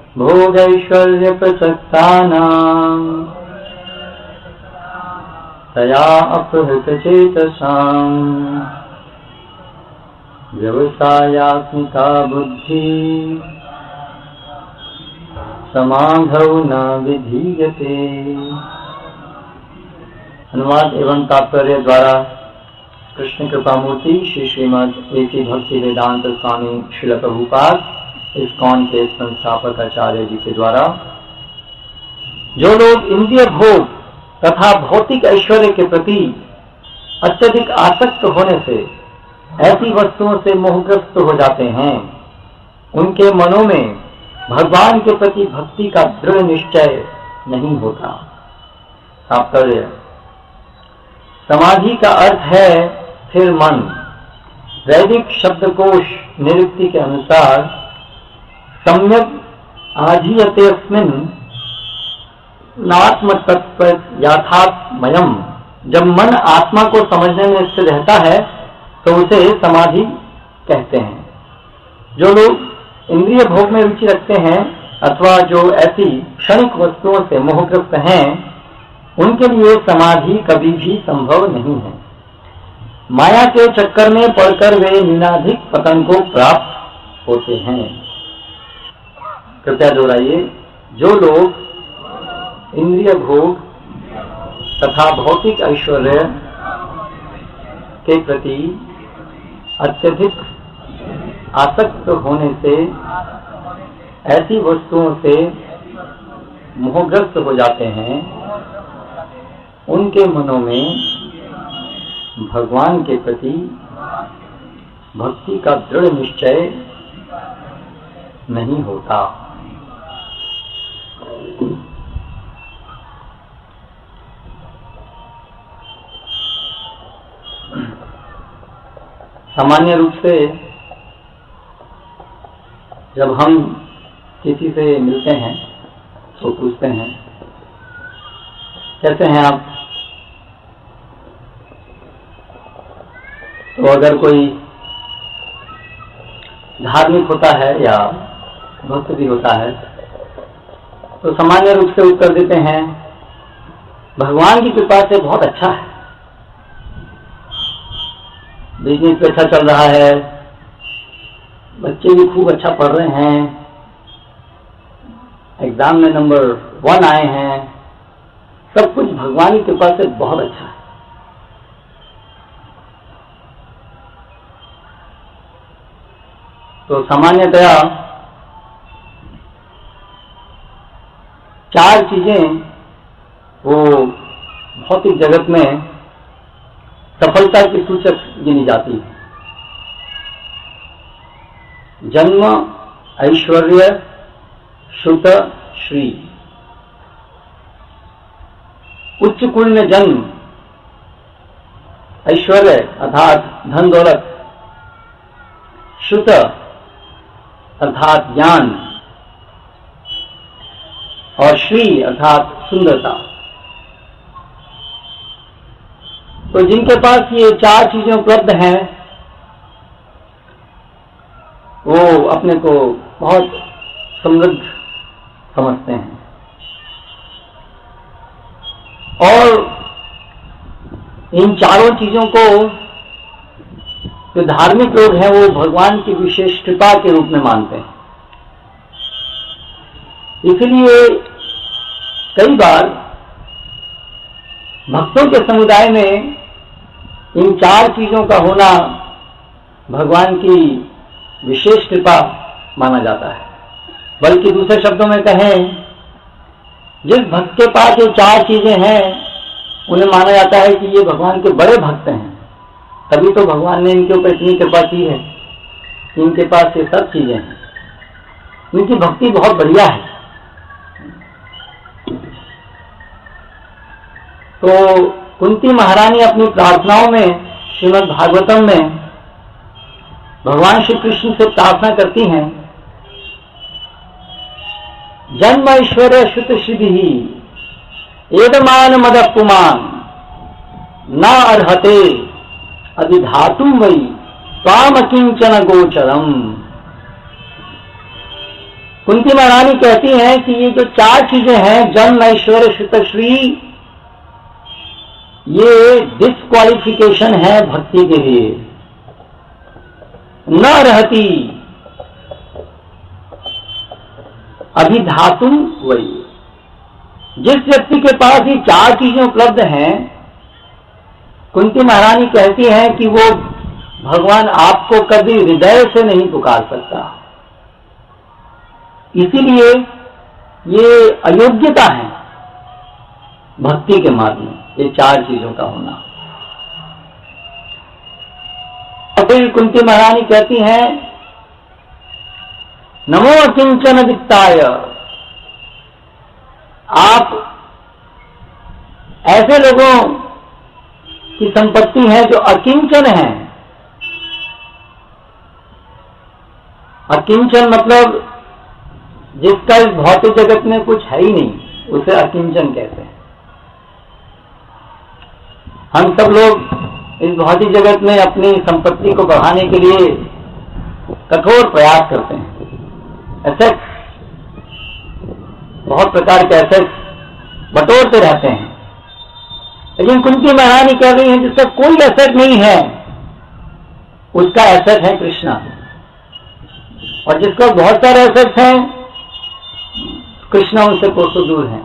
भोगैश्वर्य प्रसक्तानां तया अपहृत चेतसां व्यवसायात्मिका बुद्धि समाधौ न विधीयते। अनुवाद एवं तात्पर्य द्वारा कृष्ण कृपा मूर्ति श्री श्रीमद एसी भक्ति वेदांत स्वामी श्रील प्रभुपाद इस्कॉन के संस्थापक आचार्य जी के द्वारा, जो लोग इंद्रिय भोग तथा भौतिक ऐश्वर्य के प्रति अत्यधिक आसक्त होने से ऐसी वस्तुओं से मोहग्रस्त हो जाते हैं, उनके मनों में भगवान के प्रति भक्ति का दृढ़ निश्चय नहीं होता। तात्पर्य, समाधि का अर्थ है फिर मन। वैदिक शब्दकोश निरुक्ति के अनुसार सम्यक आधीयतेऽस्मिन् नात्म तत्व यथात्मयम्। जब मन आत्मा को समझने में स्थिर रहता है तो उसे समाधि कहते हैं। जो लोग इंद्रिय भोग में रुचि रखते हैं अथवा जो ऐसी क्षणिक वस्तुओं से मोहग्रस्त हैं, उनके लिए समाधि कभी भी संभव नहीं है। माया के चक्कर में पड़कर वे न्यूनाधिक पतन को प्राप्त होते हैं। कृपया दोहराइए, जो लोग इंद्रिय भोग तथा भौतिक ऐश्वर्य के प्रति अत्यधिक आसक्त होने से ऐसी वस्तुओं से मोहग्रस्त हो जाते हैं, उनके मनों में भगवान के प्रति भक्ति का दृढ़ निश्चय नहीं होता। सामान्य रूप से जब हम किसी से मिलते हैं तो पूछते हैं, कैसे हैं आप? तो अगर कोई धार्मिक होता है या भक्त भी होता है तो सामान्य रूप से उत्तर देते हैं, भगवान की कृपा से बहुत अच्छा है, बिजनेस भी अच्छा चल रहा है, बच्चे भी खूब अच्छा पढ़ रहे हैं, एग्जाम में नंबर 1 आए हैं, सब कुछ भगवान की कृपा से बहुत अच्छा है। तो सामान्यतया 4 चीजें वो भौतिक जगत में सफलता की सूचक गिनी जाती है। जन्म, ऐश्वर्य, श्रुत, श्री। उच्च कुल में जन्म, ऐश्वर्य अर्थात धन दौलत, श्रुत अर्थात ज्ञान और श्री अर्थात सुंदरता। तो जिनके पास ये 4 चीजें उपलब्ध हैं वो अपने को बहुत समृद्ध समझते हैं, और इन चारों चीजों को जो धार्मिक लोग हैं वो भगवान की विशेष कृपा के रूप में मानते हैं। इसलिए कई बार भक्तों के समुदाय में इन 4 चीजों का होना भगवान की विशेष कृपा माना जाता है। बल्कि दूसरे शब्दों में कहें, जिस भक्त के पास ये 4 चीजें हैं उन्हें माना जाता है कि ये भगवान के बड़े भक्त हैं, तभी तो भगवान ने इनके ऊपर इतनी कृपा की है, इनके पास ये सब चीजें हैं, इनकी भक्ति बहुत बढ़िया है। तो कुंती महारानी अपनी प्रार्थनाओं में श्रीमद् भागवतम में भगवान श्री कृष्ण से प्रार्थना करती हैं, जन्म ऐश्वर्य श्रुत श्रीभिः एदमान मद पुमान न अर्हते अधिधातुं वै त्वाम किंचन गोचरम। कुंती महारानी कहती हैं कि ये जो चार चीजें हैं, जन्म, ऐश्वर्य, श्रुतश्री, ये डिस्क्वालिफिकेशन है भक्ति के लिए। न रहती अभिधातुम वही। जिस व्यक्ति के पास ये चार चीजें उपलब्ध हैं, कुंती महारानी कहती हैं कि वो भगवान आपको कभी हृदय से नहीं पुकार सकता। इसीलिए ये अयोग्यता है भक्ति के मार्ग में, ये चार चीजों का होना। और फिर कुंती महारानी कहती हैं, नमो अकिंचन वित्ताय। आप ऐसे लोगों की संपत्ति है जो अकिंचन है। अकिंचन मतलब जिसका इस भौतिक जगत में कुछ है ही नहीं, उसे अकिंचन कहते हैं। हम सब लोग इस भौतिक जगत में अपनी संपत्ति को बढ़ाने के लिए कठोर प्रयास करते हैं। एसेट्स, बहुत प्रकार के एसेट्स बटोरते रहते हैं। लेकिन कुंती महारानी कह रही है जिसका कोई एसेट नहीं है, उसका एसेट है कृष्णा। और जिसका बहुत सारे एसेट्स हैं, कृष्णा उनसे कोसों दूर हैं।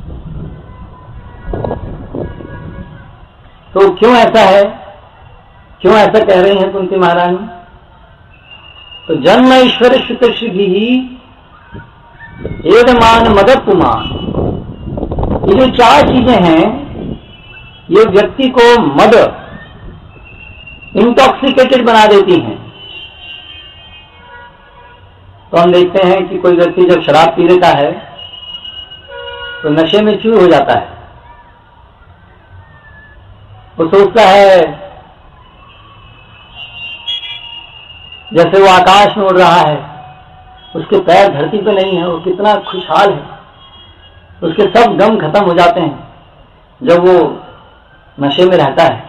तो क्यों ऐसा है, क्यों ऐसा कह रही हैं कुंती महारानी? तो जन्म, ऐश्वर्य, श्रुतश्री ही एदमान मदद पुमान। ये जो चार चीजें हैं, ये व्यक्ति को मद, इंटॉक्सिकेटेड बना देती हैं। तो हम देखते हैं कि कोई व्यक्ति जब शराब पी लेता है तो नशे में चूर हो जाता है। वो सोचता है जैसे वो आकाश में उड़ रहा है, उसके पैर धरती पे नहीं है, वो कितना खुशहाल है। उसके सब गम खत्म हो जाते हैं जब वो नशे में रहता है।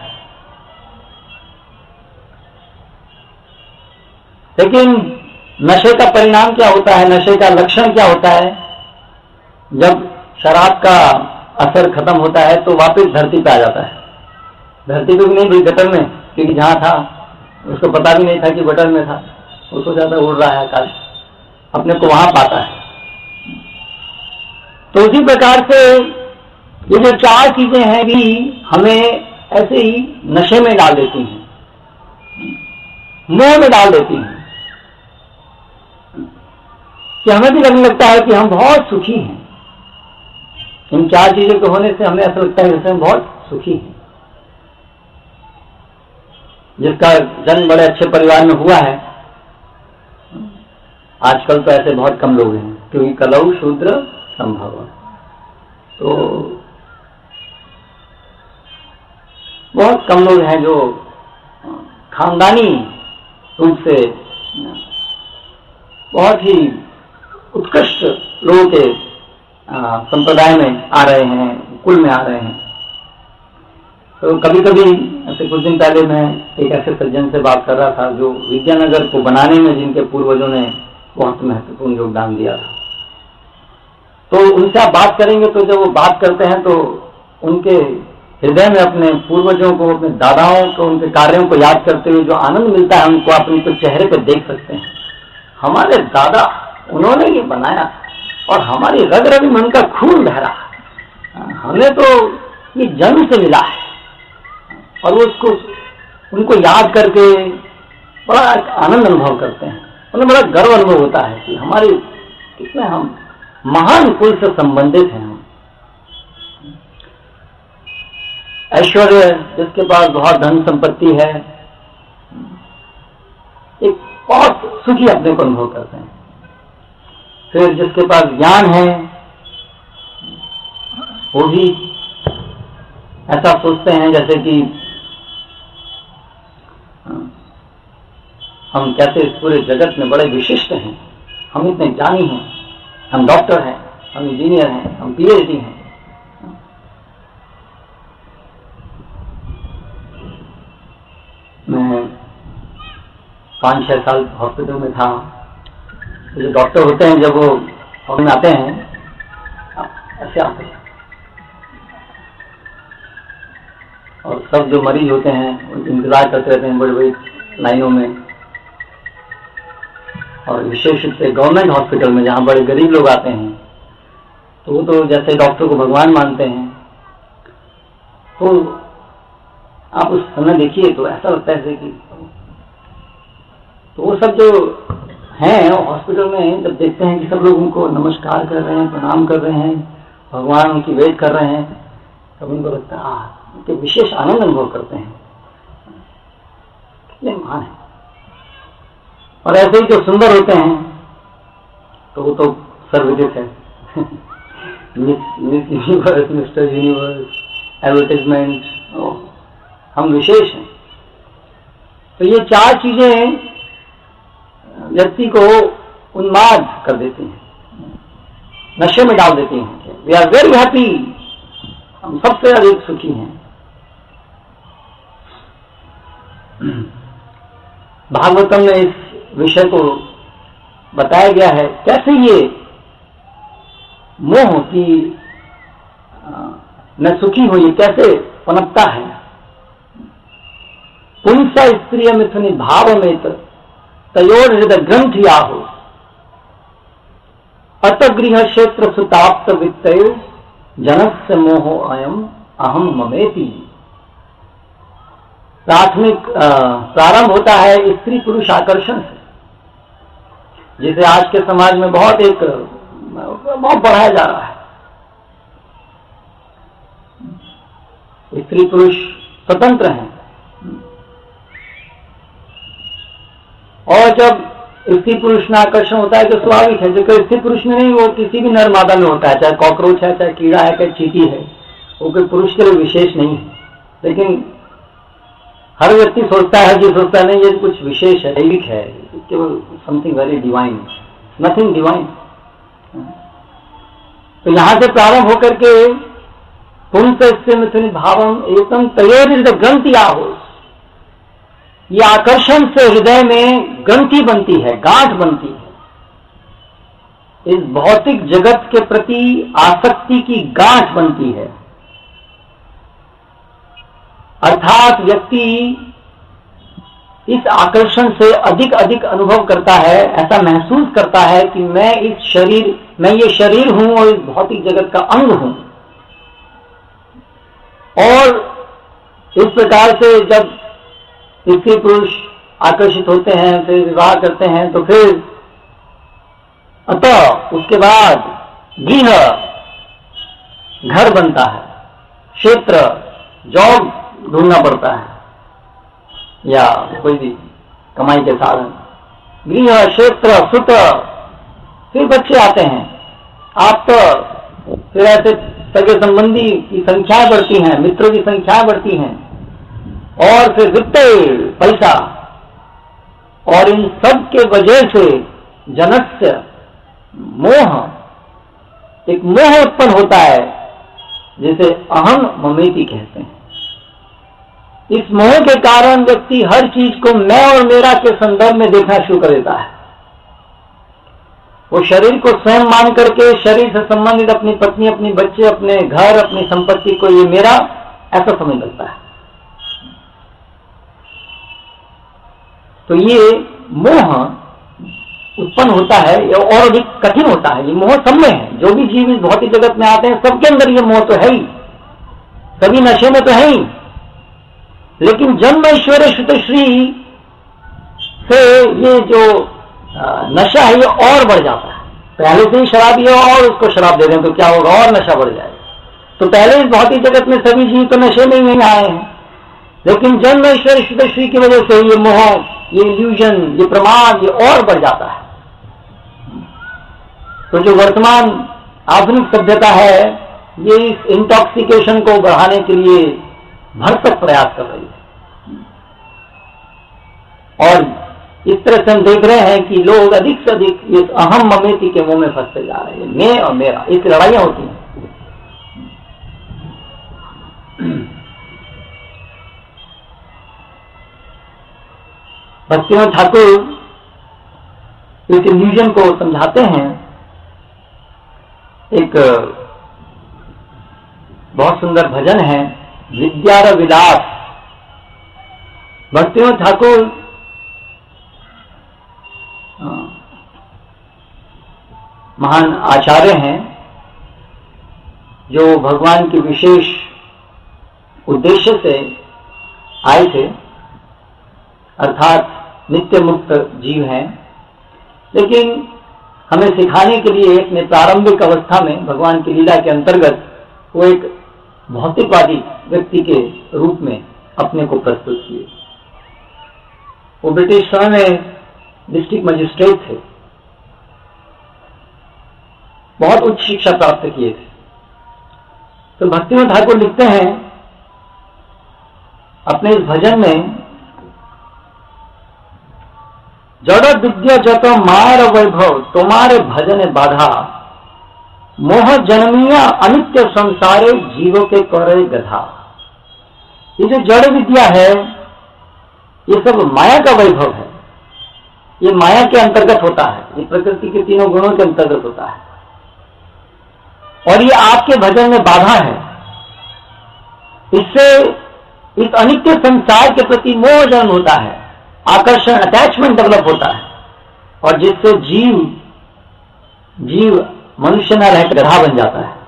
लेकिन नशे का परिणाम क्या होता है, नशे का लक्षण क्या होता है? जब शराब का असर खत्म होता है तो वापस धरती पे आ जाता है। धरती पे भी नहीं, गटर में, क्योंकि जहां था उसको पता भी नहीं था कि गटर में था। वो तो ज्यादा उड़ रहा है आकाश, अपने को वहां पाता है। तो उसी प्रकार से ये जो चार चीजें हैं भी हमें ऐसे ही नशे में डाल देती हैं, मोह में डाल देती हैं, कि हमें भी लगने लगता है कि हम बहुत सुखी हैं। इन चार चीजों के होने से हमें ऐसा लगता है जैसे हम बहुत सुखी हैं। जिसका जन्म बड़े अच्छे परिवार में हुआ है, आजकल तो ऐसे बहुत कम लोग हैं, क्योंकि कलौ शूद्र संभव। तो बहुत कम लोग हैं जो खानदानी रूप से बहुत ही उत्कृष्ट लोगों के संप्रदाय में आ रहे हैं, कुल में आ रहे हैं। तो कभी कभी ऐसे कुछ दिन पहले मैं एक ऐसे सज्जन से बात कर रहा था जो विद्यानगर को बनाने में जिनके पूर्वजों ने बहुत महत्वपूर्ण योगदान दिया था। तो उनसे आप बात करेंगे तो जब वो बात करते हैं तो उनके हृदय में अपने पूर्वजों को, अपने दादाओं को, उनके कार्यों को याद करते हुए जो आनंद मिलता है उनको आप उनके चेहरे पर देख सकते हैं। हमारे दादा, उन्होंने ये बनाया और हमारी रग रग में उनका खून बह रहा। हमें तो ये जन्म से मिला है। और वो उसको, उनको याद करके बड़ा आनंद अनुभव करते हैं, उन्हें बड़ा गर्व अनुभव होता है कि हमारे कितने हम महान कुल से संबंधित हैं। हम ऐश्वर्य, जिसके पास बहुत धन संपत्ति है, एक बहुत सुखी अपने को अनुभव करते हैं। फिर जिसके पास ज्ञान है वो भी ऐसा सोचते हैं जैसे कि हम कैसे इस पूरे जगत में बड़े विशिष्ट हैं, हम इतने ज्ञानी हैं, हम डॉक्टर हैं, हम इंजीनियर हैं, हम पीएचडी हैं। मैं 5-6 साल हॉस्पिटल में था, जो डॉक्टर होते हैं जब वो हॉस्पिटल आते हैं ऐसे आते हैं और सब जो मरीज होते हैं इंतजार करते रहते हैं बड़ी बड़ी लाइनों में। और विशेष रूप से गवर्नमेंट हॉस्पिटल में जहाँ बड़े गरीब लोग आते हैं तो वो तो जैसे डॉक्टर को भगवान मानते हैं, तो आप उस समय देखिए तो ऐसा लगता है कि तो वो सब जो हैं हॉस्पिटल में जब देखते हैं कि सब लोग उनको नमस्कार कर रहे हैं, प्रणाम कर रहे हैं, भगवान उनकी वेट कर रहे हैं, तब उनको लगता है उनके विशेष आनंद अनुभव करते हैं, कितने महान है। और ऐसे ही जो सुंदर होते हैं तो वो तो सर्वविदित है miss universe, mister universe, advertisement, हम विशेष हैं। तो ये चार चीजें व्यक्ति को उन्माद कर देती हैं, नशे में डाल देती हैं। वी आर वेरी हैप्पी, हम सबसे अधिक सुखी हैं। भागवतम में इस विषय को बताया गया है कैसे ये मोह की मैं सुखी हूं ये कैसे पनपता है। पुंसा स्त्रिय मिथुनि भाव में तयोर हृदय ग्रंथि आहो अतगृह क्षेत्र सुताप्त वित्तय जनस्य मोहो अयम अहम ममेति। प्राथमिक प्रारंभ होता है स्त्री पुरुष आकर्षण से, जिसे आज के समाज में बहुत बढ़ाया जा रहा है। स्त्री पुरुष स्वतंत्र हैं और जब स्त्री पुरुष में आकर्षण होता है तो स्वाभाविक है, जो कि स्त्री पुरुष में नहीं वो किसी भी नर मादा में होता है, चाहे कॉकरोच है, चाहे कीड़ा है, चाहे चींटी है, वो कोई पुरुष के लिए विशेष नहीं है। लेकिन हर व्यक्ति सोचता है कि सोचता नहीं ये कुछ विशेष है, दैविक है, केवल something very divine, nothing divine. तो यहां से प्रारंभ होकर के पुंस भावम एकदम तयोर ग्रंथि आहो, ये आकर्षण से हृदय में ग्रंथि बनती है, गांठ बनती है, इस भौतिक जगत के प्रति आसक्ति की गांठ बनती है। अर्थात व्यक्ति इस आकर्षण से अधिक अधिक अनुभव करता है, ऐसा महसूस करता है कि मैं ये शरीर हूं और इस भौतिक जगत का अंग हूं। और इस प्रकार से जब स्त्री पुरुष आकर्षित होते हैं, फिर विवाह करते हैं, तो फिर अतः उसके बाद गृह घर बनता है, क्षेत्र जॉब ढूंढना पड़ता है या कोई भी कमाई के साधन, गृह क्षेत्र सुत, फिर बच्चे आते हैं, आप तो फिर ऐसे सगे संबंधी की संख्याएं बढ़ती हैं, मित्रों की संख्याएं बढ़ती हैं, और फिर वित्त पैसा, और इन सब के वजह से जनस्य मोह, एक मोह उत्पन्न होता है जिसे अहम ममेति कहते हैं। इस मोह के कारण व्यक्ति हर चीज को मैं और मेरा के संदर्भ में देखना शुरू कर देता है। वो शरीर को स्वयं मान करके शरीर से संबंधित अपनी पत्नी, अपनी बच्चे, अपने घर, अपनी संपत्ति को ये मेरा ऐसा समझ लगता है। तो ये मोह उत्पन्न होता है और अधिक कठिन होता है। ये मोह सब में है, जो भी जीव इस भौतिक जगत में आते हैं सबके अंदर ये मोह तो है ही, सभी नशे में तो है ही। लेकिन जन्म ऐश्वर्य श्रुतश्री से ये जो नशा है ये और बढ़ जाता है। पहले से ही शराबी है और उसको शराब दे दें तो क्या होगा, और नशा बढ़ जाएगा। तो पहले इस भौतिक जगत में सभी जीव तो नशे में ही नहीं आए हैं, लेकिन जन्म ऐश्वर्य श्रुतश्री की वजह से ये मोह, ये इल्यूजन, ये प्रमाद, ये और बढ़ जाता है। तो जो वर्तमान आधुनिक सभ्यता है ये इस इंटॉक्सिकेशन को बढ़ाने के लिए भरसक प्रयास कर रही है। और इस तरह से हम देख रहे हैं कि लोग अधिक से अधिक इस अहम ममेति के मुंह में फंसते जा रहे हैं। मैं और मेरा, इसकी लड़ाइयां होती हैं। भक्तिनाथ ठाकुर इस इल्यूजन को समझाते हैं। एक बहुत सुंदर भजन है, विद्यार विलास। भक्तिविनोद ठाकुर महान आचार्य हैं जो भगवान के विशेष उद्देश्य से आए थे, अर्थात नित्य मुक्त जीव हैं, लेकिन हमें सिखाने के लिए अपने प्रारंभिक अवस्था में भगवान की लीला के अंतर्गत वो एक भौतिकवादी व्यक्ति के रूप में अपने को प्रस्तुत किए। वो ब्रिटिश समय में डिस्ट्रिक्ट मजिस्ट्रेट थे, बहुत उच्च शिक्षा प्राप्त किए थे। तो भक्तिविनोद ठाकुर लिखते हैं अपने इस भजन में, जड़ विद्या जत मार वैभव तुम्हारे भजन बाधा, मोह जन्मिया अनित्य संसारे जीवों के करे गधा। ये जो जड़ विद्या है ये सब माया का वैभव है, ये माया के अंतर्गत होता है, ये प्रकृति के तीनों गुणों के अंतर्गत होता है, और ये आपके भजन में बाधा है। इससे इस अनित्य संसार के प्रति मोह जन्म होता है, आकर्षण, अटैचमेंट डेवलप होता है, और जिससे जीव मनुष्य न रहकर गधा बन जाता है।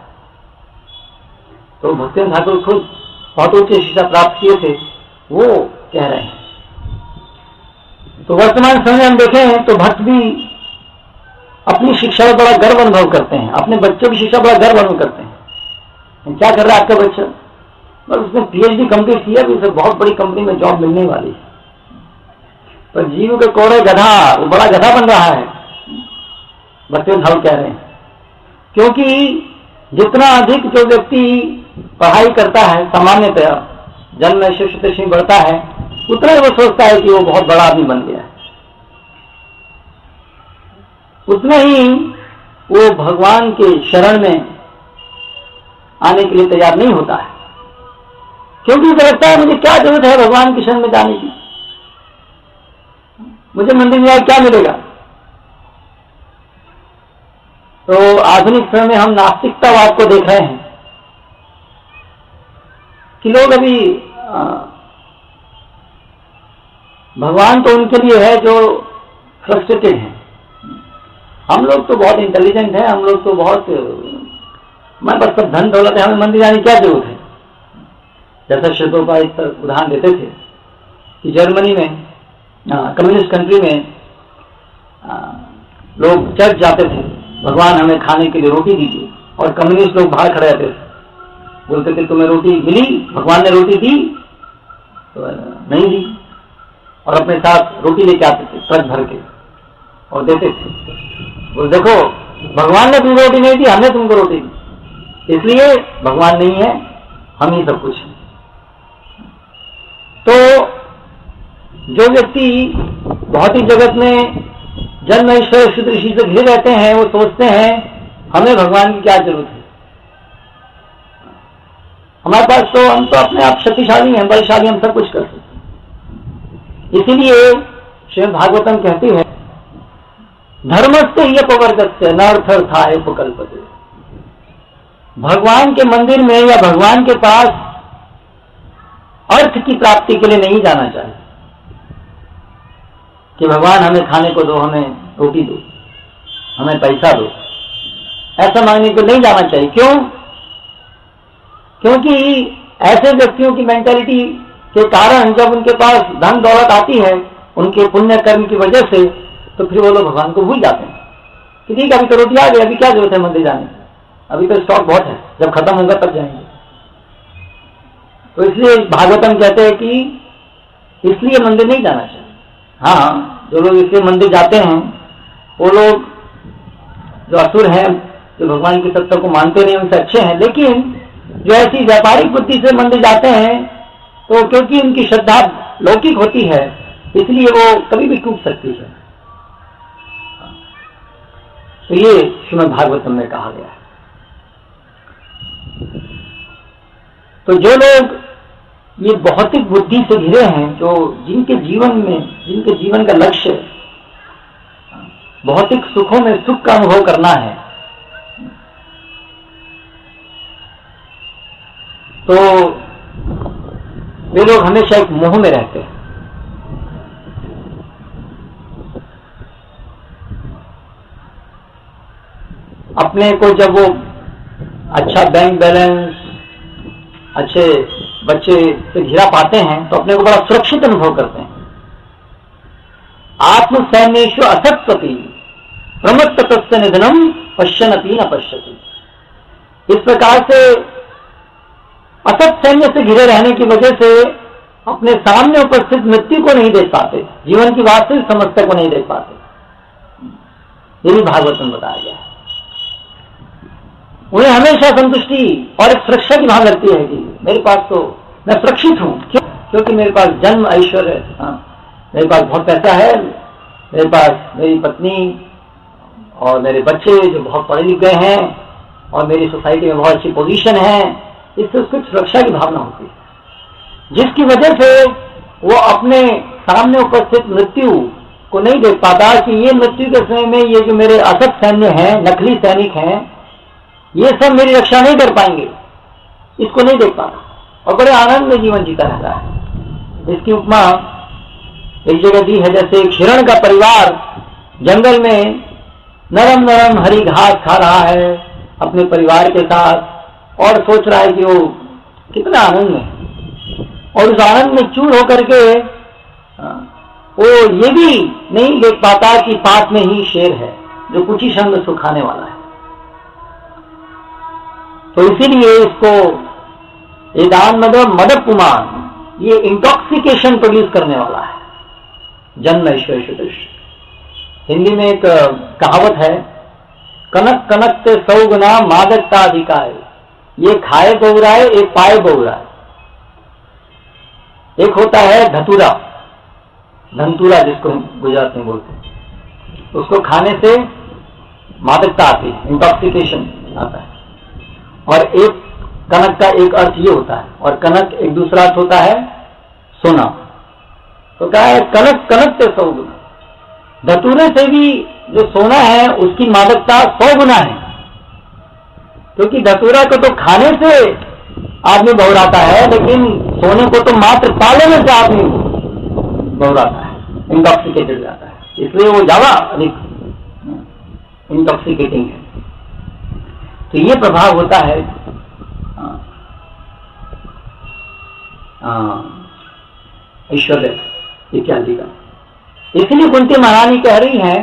तो भक्तिविनोद ठाकुर खुद बहुत उच्च शिक्षा प्राप्त किए थे, वो कह रहे हैं। तो वर्तमान समय हम देखें तो भक्त भी अपनी शिक्षा में बड़ा गर्व अनुभव करते हैं, अपने बच्चों की शिक्षा बड़ा गर्व अनुभव करते हैं। क्या कर रहा है आपका बच्चा? बस उसने पीएचडी कंप्लीट किया, भी उसे बहुत बड़ी कंपनी में जॉब मिलने वाली है, पर जीव के कोड़े गधा, वो बड़ा गधा बन रहा है। भक्तिविनोद ठाकुर कह रहे हैं, क्योंकि जितना अधिक जो व्यक्ति पढ़ाई करता है, सामान्यतः जन्म में शिष्य बढ़ता है, उतना ही वो सोचता है कि वो बहुत बड़ा आदमी बन गया है, उतना ही वो भगवान के शरण में आने के लिए तैयार नहीं होता है, क्योंकि उसे लगता है मुझे क्या जरूरत है भगवान के शरण में जाने की, मुझे मंदिर में क्या मिलेगा। तो आधुनिक समय में हम नास्तिकतावाद को देख रहे हैं कि लोग अभी भगवान तो उनके लिए है जो फ्रस्ट्रेटेड हैं, हम लोग तो बहुत इंटेलिजेंट हैं, हम लोग तो बहुत, हमारे पास सब धन दौलत है, हमें मंदिर जाने की क्या जरूरत है। जैसा श्री प्रभुपाद इस पर उदाहरण देते थे कि जर्मनी में, कम्युनिस्ट कंट्री में लोग चर्च जाते थे, भगवान हमें खाने के लिए रोटी दीजिए, और कम्युनिस्ट लोग बाहर खड़े रहते थे, बोलते थे तुम्हें रोटी मिली, भगवान ने रोटी दी? तो नहीं दी, और अपने साथ रोटी लेके आते थे ट्रक भर के और देते थे, बोल देखो भगवान ने तुमको रोटी नहीं दी, हमने तुमको रोटी दी, इसलिए भगवान नहीं है, हम ही सब कुछ है। तो जो व्यक्ति भौतिक जगत में जन्म ईश्वर शुद्ध ऋषि से घिरे रहते हैं, वो सोचते हैं हमें भगवान की क्या जरूरत है, हमारे पास तो, हम तो अपने आप शक्तिशाली हैं, बलशाली, हम सब कुछ कर सकते हैं। इसीलिए श्रीमद् भागवतम कहती है, धर्मस्य ही अपवर्गस्य न अर्थाय उपकल्पते। भगवान के मंदिर में या भगवान के पास अर्थ की प्राप्ति के लिए नहीं जाना चाहिए कि भगवान हमें खाने को दो, हमें रोटी दो, हमें पैसा दो, ऐसा मांगने को नहीं जाना चाहिए। क्यों? क्योंकि ऐसे व्यक्तियों की मेंटालिटी के कारण जब उनके पास धन दौलत आती है उनके पुण्य कर्म की वजह से, तो फिर वो लोग भगवान को भूल जाते हैं कि ठीक है अभी तो रोटी आ गई, अभी क्या जरूरत है मंदिर जाने की, अभी तो स्टॉक बहुत है, जब खत्म होगा तब जाएंगे। तो इसलिए भागवतम कहते हैं कि इसलिए मंदिर नहीं जाना चाहिए। हाँ, जो लोग इसलिए मंदिर जाते हैं वो लोग जो असुर हैं, जो भगवान की सत्ता को मानते नहीं, उनसे अच्छे हैं, लेकिन जो ऐसी व्यापारिक बुद्धि से मंदिर जाते हैं तो क्योंकि उनकी श्रद्धा लौकिक होती है इसलिए वो कभी भी टूट सकती है। तो ये श्रीमद् भागवतम में कहा गया है। तो जो लोग ये भौतिक बुद्धि से घिरे हैं, जो जिनके जीवन का लक्ष्य भौतिक सुखों में सुख का अनुभव करना है, तो वे लोग हमेशा एक मोह में रहते हैं। अपने को जब वो अच्छा बैंक बैलेंस, अच्छे बच्चे से घिरा पाते हैं तो अपने को बड़ा सुरक्षित अनुभव करते हैं। आत्म सैन्येषु असत्पति प्रमत्तस्य निधनम पश्यन्नपि न पश्यति। इस प्रकार से असत सैन्य से घिरे रहने की वजह से अपने सामने उपस्थित मृत्यु को नहीं देख पाते, जीवन की वास्तविक समस्या को नहीं देख पाते। ये भी भागवत में बताया गया है। उन्हें हमेशा संतुष्टि और एक सुरक्षा की भावना लगती है कि मेरे पास तो मैं सुरक्षित हूं, क्योंकि मेरे पास जन्म ऐश्वर्य, मेरे पास बहुत पैसा है, मेरे पास मेरी पत्नी और मेरे बच्चे जो बहुत पढ़े लिख गए हैं और मेरी सोसाइटी में बहुत अच्छी पोजीशन है। इससे उसको सुरक्षा की भावना होती है, जिसकी वजह से वो अपने सामने उपस्थित मृत्यु को नहीं देख पाता कि ये मृत्यु के समय में ये जो मेरे असत सैन्य हैं, नकली सैनिक हैं, ये सब मेरी रक्षा नहीं कर पाएंगे, इसको नहीं देख पाता और बड़े आनंद में जीवन जीता रहता है। इसकी उपमा एक जगह दी है, जैसे एक हिरण का परिवार जंगल में नरम नरम हरी घास खा रहा है अपने परिवार के साथ और सोच रहा है कि वो कितना आनंद में है, और उस आनंद में चूर होकर के वो ये भी नहीं देख पाता कि पास में ही शेर है जो कुछ ही क्षण में सुखाने वाला है। तो इसीलिए इसको एदान मदपुमान, ये इंटॉक्सिकेशन प्रोड्यूस करने वाला है, जन्म ऐश्वर्य। हिंदी में एक कहावत है, कनक कनक से 100 गुना मादकता अधिकाय। ये खाए बहुराए, एक पाए बहुराए। एक होता है धतूरा, धनतूरा जिसको गुजरात में बोलते हैं, उसको खाने से मादकता आती है, इंटॉक्सिकेशन आता है। और एक कनक का एक अर्थ ये होता है, और कनक एक दूसरा अर्थ होता है सोना। तो क्या है, कनक कनक से 100 गुना। धतूरे से भी जो सोना है उसकी मादकता 100 गुना है, क्योंकि धतूरा को तो खाने से आदमी बहुराता है, लेकिन सोने को तो मात्र पा लेने से आदमी बहुराता है, इंटॉक्सिकेटेड जाता है। इसलिए वो ज्यादा अधिक इंटॉक्सिकेटिंग है। तो ये प्रभाव होता है ऐश्वर्य इत्यादि का। इसलिए कुंती महारानी कह रही हैं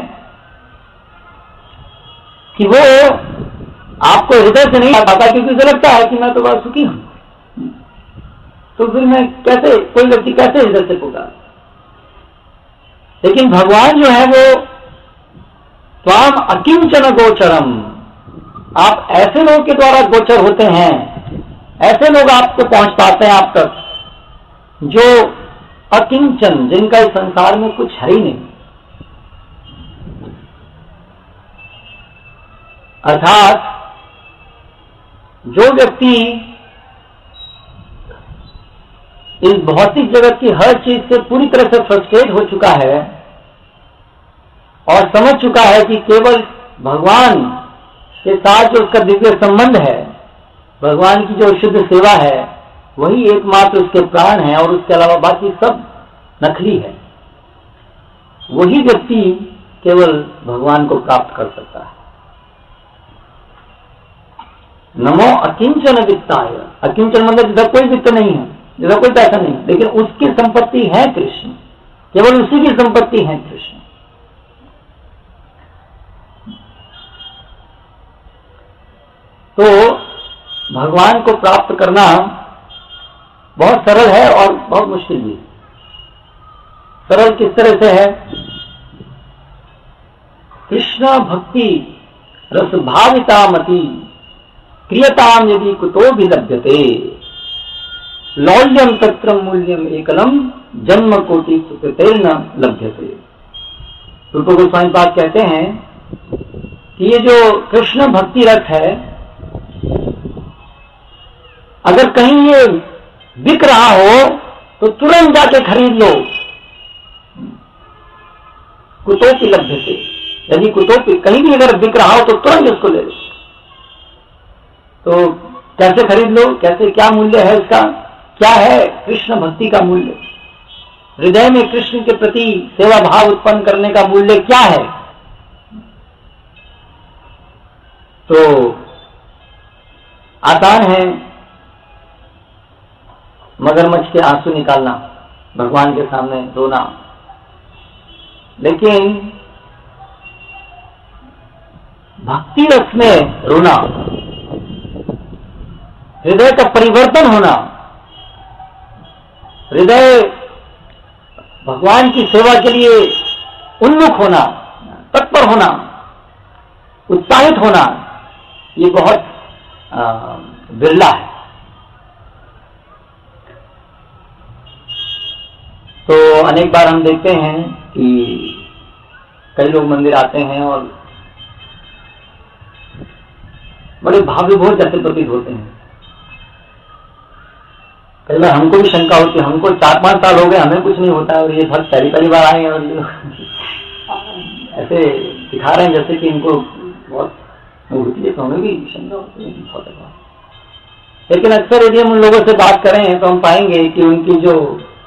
कि वो आपको हृदय से नहीं आता, क्योंकि उसे लगता है कि मैं तो बड़ा सुखी हूं, तो फिर मैं कैसे, कोई व्यक्ति कैसे हृदय से पुकारे। लेकिन भगवान जो है वो त्वाम अकिंचन गोचरम, आप ऐसे लोगों के द्वारा गोचर होते हैं, ऐसे लोग आपको पहुंच पाते हैं आप तक जो अकिंचन, जिनका इस संसार में कुछ है ही नहीं। अर्थात जो व्यक्ति इस भौतिक जगत की हर चीज से पूरी तरह से फ्रस्ट्रेट हो चुका है और समझ चुका है कि केवल भगवान के साथ जो उसका दिव्य संबंध है, भगवान की जो शुद्ध सेवा है, वही एकमात्र उसके प्राण है और उसके अलावा बाकी सब नकली है, वही व्यक्ति केवल भगवान को प्राप्त कर सकता है। नमो अकिंचन वित्ताय। अकिंचन मतलब जिधर कोई वित्त नहीं है, जिधर कोई पैसा नहीं, लेकिन उसकी संपत्ति है कृष्ण, केवल उसी की संपत्ति है कृष्ण। तो भगवान को प्राप्त करना बहुत सरल है और बहुत मुश्किल भी। सरल किस तरह से है? कृष्ण भक्ति रस भावितामति क्रियताम यदि कुतो भी लभ्यते लौल्यम तत्र मूल्यम एकलम जन्म कोटि सुकृतेर्न लभ्यते। रूप गोस्वामी पाद कहते हैं कि ये जो कृष्ण भक्ति रस है, अगर कहीं ये बिक रहा हो तो तुरंत जाके खरीद लो, कुतो की लभ्यते, यदि कुतोपि कहीं भी अगर बिक रहा हो तो तुरंत उसको ले लो। तो कैसे खरीद लो, कैसे, क्या मूल्य है इसका, क्या है कृष्ण भक्ति का मूल्य, हृदय में कृष्ण के प्रति सेवा भाव उत्पन्न करने का मूल्य क्या है। तो आसान है मगरमच्छ के आंसू निकालना, भगवान के सामने रोना, लेकिन भक्ति रस में रोना, हृदय का परिवर्तन होना, हृदय भगवान की सेवा के लिए उन्मुख होना, तत्पर होना, उत्साहित होना, ये बहुत बिरला है। तो अनेक बार हम देखते हैं कि कई लोग मंदिर आते हैं और बड़े भाव्य भोज जैसे प्रतीत होते हैं। कई बार हमको भी शंका होती है, हमको 4-5 साल हो गए, हमें कुछ नहीं होता है और ये भक्त पहली बार आए हैं और ऐसे दिखा रहे हैं जैसे कि इनको बहुत होती है, तो हमें भी शंका होती है। लेकिन अक्सर यदि हम उन लोगों से बात करें तो हम पाएंगे कि उनकी जो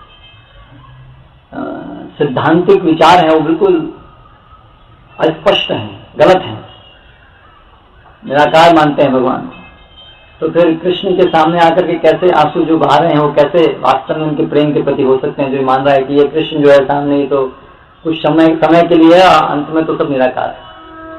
सिद्धांतिक विचार है वो बिल्कुल अस्पष्ट हैं, गलत हैं, निराकार मानते हैं भगवान। तो फिर कृष्ण के सामने आकर के कैसे आंसू जो बहा रहे हैं वो कैसे वास्तव में उनके प्रेम के प्रति हो सकते हैं, जो मान रहा है कि ये कृष्ण जो है सामने ही तो कुछ समय के लिए है, अंत में तो सब निराकार है।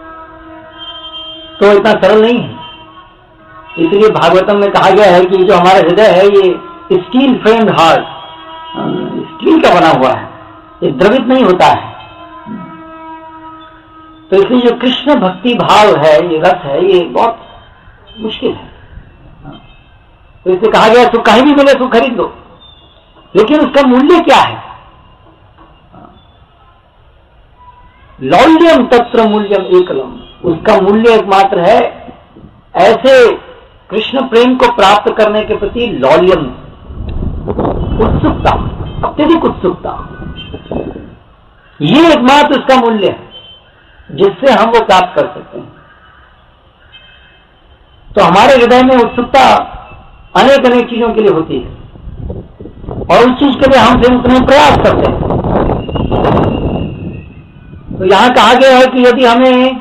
तो इतना सरल नहीं है। इसलिए भागवतम में कहा गया है कि जो हमारा हृदय है ये स्टील फ्रेम्ड हार्ट, स्टील का बना हुआ है, ये द्रवित नहीं होता है। तो इसलिए जो कृष्ण भक्ति भाव है, ये रस है, ये बहुत मुश्किल है। तो इसलिए कहा गया सुख कहीं भी मिले सुख खरीद लो, लेकिन उसका मूल्य क्या है? लौल्यम तत्र मूल्यम एकलम, उसका मूल्य एकमात्र है ऐसे कृष्ण प्रेम को प्राप्त करने के प्रति लौल्यम, उत्सुकता, अत्यधिक उत्सुकता, ये एकमात्र उसका मूल्य है जिससे हम वो प्राप्त कर सकते हैं। तो हमारे हृदय में उत्सुकता अनेक अनेक चीजों के लिए होती है और उस चीज के लिए हम फिर उतने प्रयास करते हैं। तो यहां कहा गया है कि यदि हमें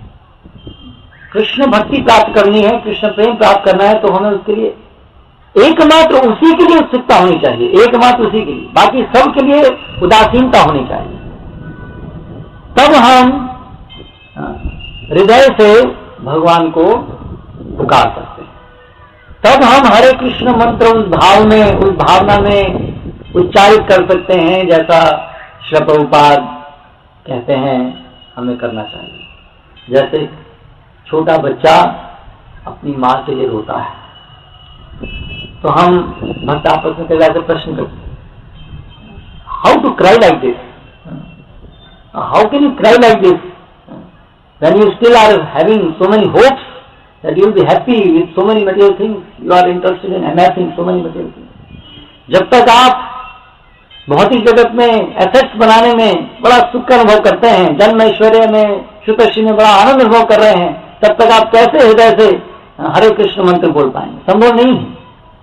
कृष्ण भक्ति प्राप्त करनी है, कृष्ण प्रेम प्राप्त करना है, तो हमें उसके लिए एकमात्र उसी के लिए उत्सुकता होनी चाहिए, एकमात्र उसी के लिए, बाकी सब के लिए उदासीनता होनी चाहिए। तब हम हृदय से भगवान को पुकार सकते हैं, तब हम हरे कृष्ण मंत्र उस भाव में, उस भावना में उच्चारित कर सकते हैं जैसा श्री प्रभुपाद कहते हैं हमें करना चाहिए। जैसे छोटा बच्चा अपनी मां के लिए रोता है, तो हम भक्त आपस में कैसे प्रश्न करते हैं, how to cry like this, how can you cry like this when you still are having so many hopes that you will be happy with so many material things, you are interested in amassing so many material things. जब तक आप भौतिक जगत में assets बनाने में बड़ा सुख का अनुभव करते हैं, जन्म ऐश्वर्य में, शुतश्री में बड़ा आनंद अनुभव कर रहे हैं, तब तक आप कैसे हृदय से हरे कृष्ण मंत्र बोल पाएंगे? संभव नहीं है।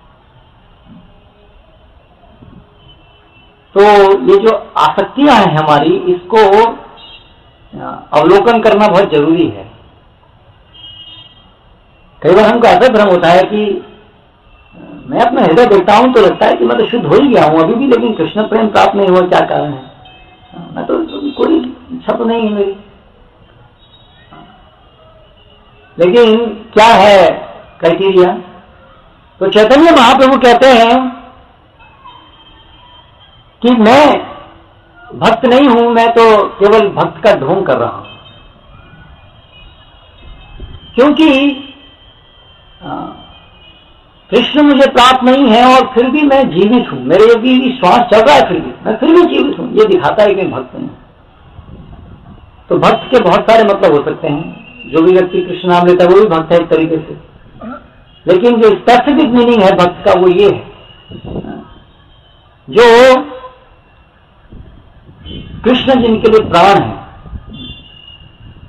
तो ये जो आसक्तियां हैं हमारी, इसको अवलोकन करना बहुत जरूरी है। कई बार हमको ऐसा भ्रम होता है कि मैं अपना हृदय देखता हूं तो लगता है कि मैं तो शुद्ध हो ही गया हूं अभी भी, लेकिन कृष्ण प्रेम प्राप्त नहीं हुआ, क्या कारण है? मैं तो कोई इच्छा तो नहीं है मेरी। लेकिन क्या है क्राइटेरिया? तो चैतन्य महाप्रभु कहते हैं कि मैं भक्त नहीं हूं, मैं तो केवल भक्त का ढोंग कर रहा हूं, क्योंकि कृष्ण मुझे प्राप्त नहीं है और फिर भी मैं जीवित हूं, मेरे भी श्वास चल रहा है, फिर भी मैं फिर भी जीवित हूं, ये दिखाता है कि भक्त नहीं। तो भक्त के बहुत सारे मतलब हो सकते हैं। जो भी व्यक्ति कृष्ण नाम लेता है वो भी भक्त है एक तरीके से, लेकिन जो स्पेसिफिक मीनिंग है भक्त का वो ये है, जो कृष्ण जिनके लिए प्राण है,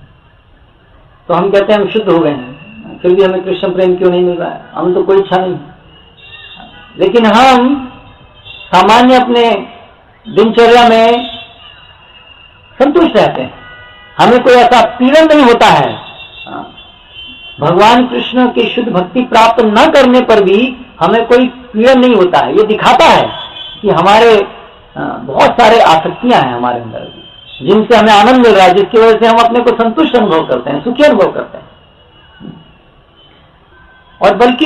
तो हम कहते हैं हम शुद्ध हो गए हैं, फिर भी हमें कृष्ण प्रेम क्यों नहीं मिल रहा है, हमें तो कोई इच्छा नहीं। लेकिन हम सामान्य अपने दिनचर्या में संतुष्ट रहते हैं, हमें कोई ऐसा पीड़न नहीं होता है। भगवान कृष्ण की शुद्ध भक्ति प्राप्त न करने पर भी हमें कोई पीड़न नहीं होता है। ये दिखाता है कि हमारे बहुत सारे आसक्तियां हैं हमारे अंदर जिनसे हमें आनंद मिल रहा है, जिसकी वजह से हम अपने को संतुष्ट अनुभव करते हैं, सुखी अनुभव करते हैं। और बल्कि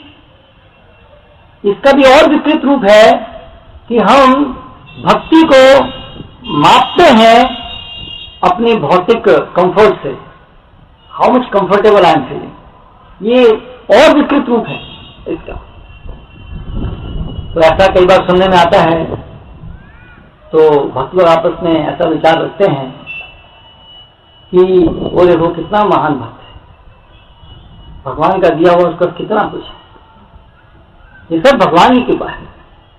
इसका भी और विपरीत रूप है कि हम भक्ति को मापते हैं अपनी भौतिक कंफर्ट से, how much comfortable I am feeling. ये और विपरीत रूप है इसका। तो ऐसा कई बार सुनने में आता है, तो भक्त लोग आपस में ऐसा विचार रखते हैं कि वो देखो कितना महान भक्त है, भगवान का दिया हुआ उसका कितना कुछ है, ये सब भगवान की कृपा है,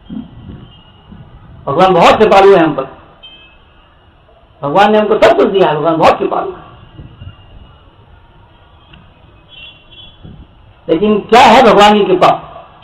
भगवान बहुत कृपालु है हम पर, भगवान ने हमको सब कुछ दिया है, भगवान बहुत कृपालु है। लेकिन क्या है भगवान की कृपा?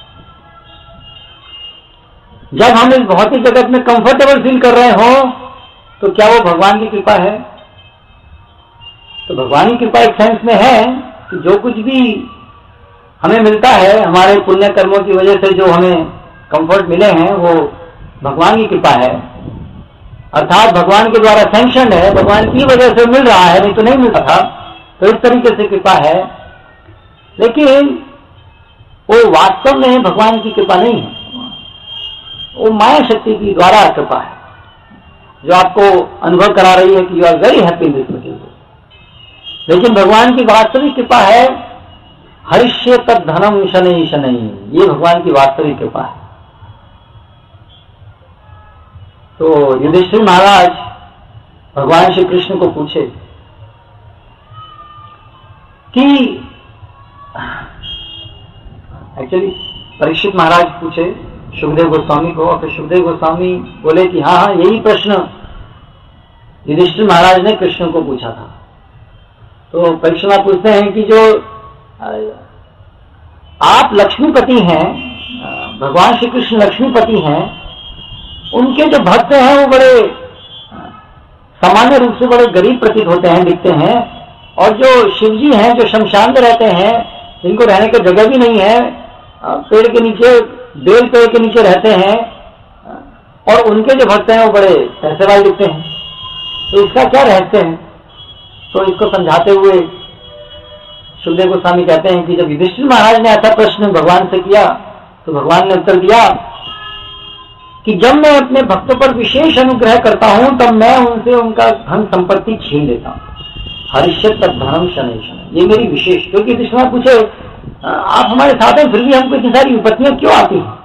जब हम इस भौतिक जगत में कंफर्टेबल फील कर रहे हो तो क्या वो भगवान की कृपा है? तो भगवान की कृपा एक सेंस में है कि जो कुछ भी हमें मिलता है हमारे पुण्य कर्मों की वजह से, जो हमें कंफर्ट मिले हैं, वो भगवान की कृपा है, अर्थात भगवान के द्वारा सैंक्शन है, भगवान की वजह से मिल रहा है, नहीं तो नहीं मिलता था। तो इस तरीके से कृपा है, लेकिन वो वास्तव में भगवान की कृपा नहीं है, वो माया शक्ति की द्वारा कृपा है, जो आपको अनुभव करा रही है कि you are very happy in this material. लेकिन भगवान की वास्तविक कृपा है हरिष्य तत् धनम शनै शनै, ये भगवान की वास्तविक कृपा है। तो युधिष्ठिर महाराज भगवान श्री कृष्ण को पूछे कि एक्चुअली परीक्षित महाराज पूछे सुखदेव गोस्वामी को, और फिर सुखदेव गोस्वामी बोले कि हाँ हाँ यही प्रश्न युधिष्ठिर महाराज ने कृष्ण को पूछा था। तो परीक्षित महाराज पूछते हैं कि जो आप लक्ष्मीपति हैं, भगवान श्री कृष्ण लक्ष्मीपति हैं, उनके जो भक्त हैं वो बड़े सामान्य रूप से बड़े गरीब प्रतीत होते हैं, दिखते हैं, और जो शिव जी हैं जो शमशान में रहते हैं, जिनको रहने की जगह भी नहीं है, पेड़ के नीचे, बेल पेड़ के नीचे रहते हैं, और उनके जो भक्त हैं वो बड़े पैसे वाले दिखते हैं। तो इसका क्या रहस्य है? तो इसको समझाते हुए सुखदेव गोस्वामी कहते हैं कि जब युधिष्ठिर महाराज ने ऐसा प्रश्न भगवान से किया तो भगवान ने उत्तर दिया कि जब मैं अपने भक्तों पर विशेष अनुग्रह करता हूं तब मैं उनसे उनका धन संपत्ति छीन लेता हूं। हरिष्य तत् धनम शनै शनै, ये मेरी विशेष। क्योंकि युधिष्ठिर महाराज पूछे आप हमारे साथ हैं फिर भी हमको इतनी सारी विपत्तियां क्यों आती हैं?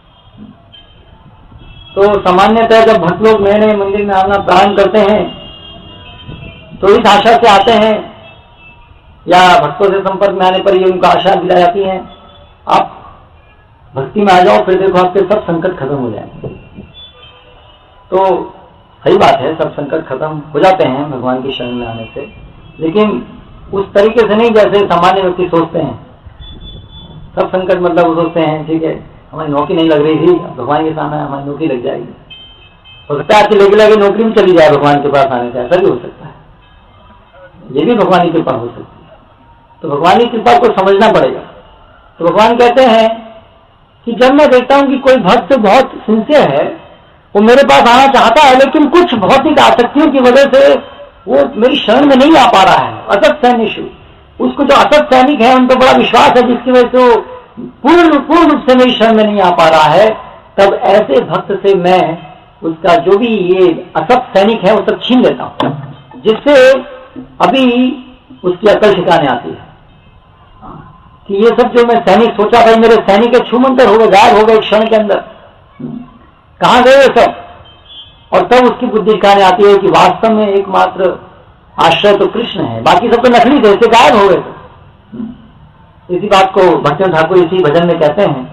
तो सामान्यतः जब भक्त लोग नए नए मंदिर में आना प्रारंभ करते हैं तो इस आशा से आते हैं, या भक्तों से संपर्क में आने पर ये उनको आशा दिलाई जाती है आप भक्ति में आ जाओ, फिर देखो आपके सब संकट खत्म हो जाएंगे। तो सही बात है, सब संकट खत्म हो जाते हैं भगवान की शरण में आने से, लेकिन उस तरीके से नहीं जैसे सामान्य व्यक्ति सोचते हैं। सब संकट मतलब वो सोचते हैं ठीक है हमारी नौकरी नहीं लग रही थी, भगवान के सामने हमारी नौकरी लग जाएगी, हो सकता है आपकी लगे नौकरी में चली जाए भगवान के पास आने से, ऐसा भी हो सकता है, ये भी भगवान की कृपा हो सकती है। तो भगवान की कृपा को समझना पड़ेगा। तो भगवान कहते हैं कि जब मैं देखता हूं कि कोई भक्त बहुत सिंसियर है, वो मेरे पास आना चाहता है, लेकिन कुछ भौतिक आसक्तियों की वजह से वो मेरी शरण में नहीं आ पा रहा है, असत सैनिक, उसको जो असत सैनिक है उनको बड़ा विश्वास है जिसकी वजह से वो पूर्ण रूप से मेरी शरण में नहीं आ पा रहा है, तब ऐसे भक्त से मैं उसका जो भी ये असत सैनिक है वो सब छीन लेता हूं, जिससे अभी उसकी अकल ठिकाने आती है कि ये सब जो मैं सैनिक सोचा भाई मेरे सैनिक छूमंतर हो गए, गायब हो गए एक क्षण के अंदर, कहां गए सब? और तब उसकी बुद्धि ठिकाने आती है कि वास्तव में एकमात्र आश्रय तो कृष्ण है, बाकी सब तो नकली थे, इससे गायब हो गए। तो इसी बात को भक्तिनाथ ठाकुर इसी भजन में कहते हैं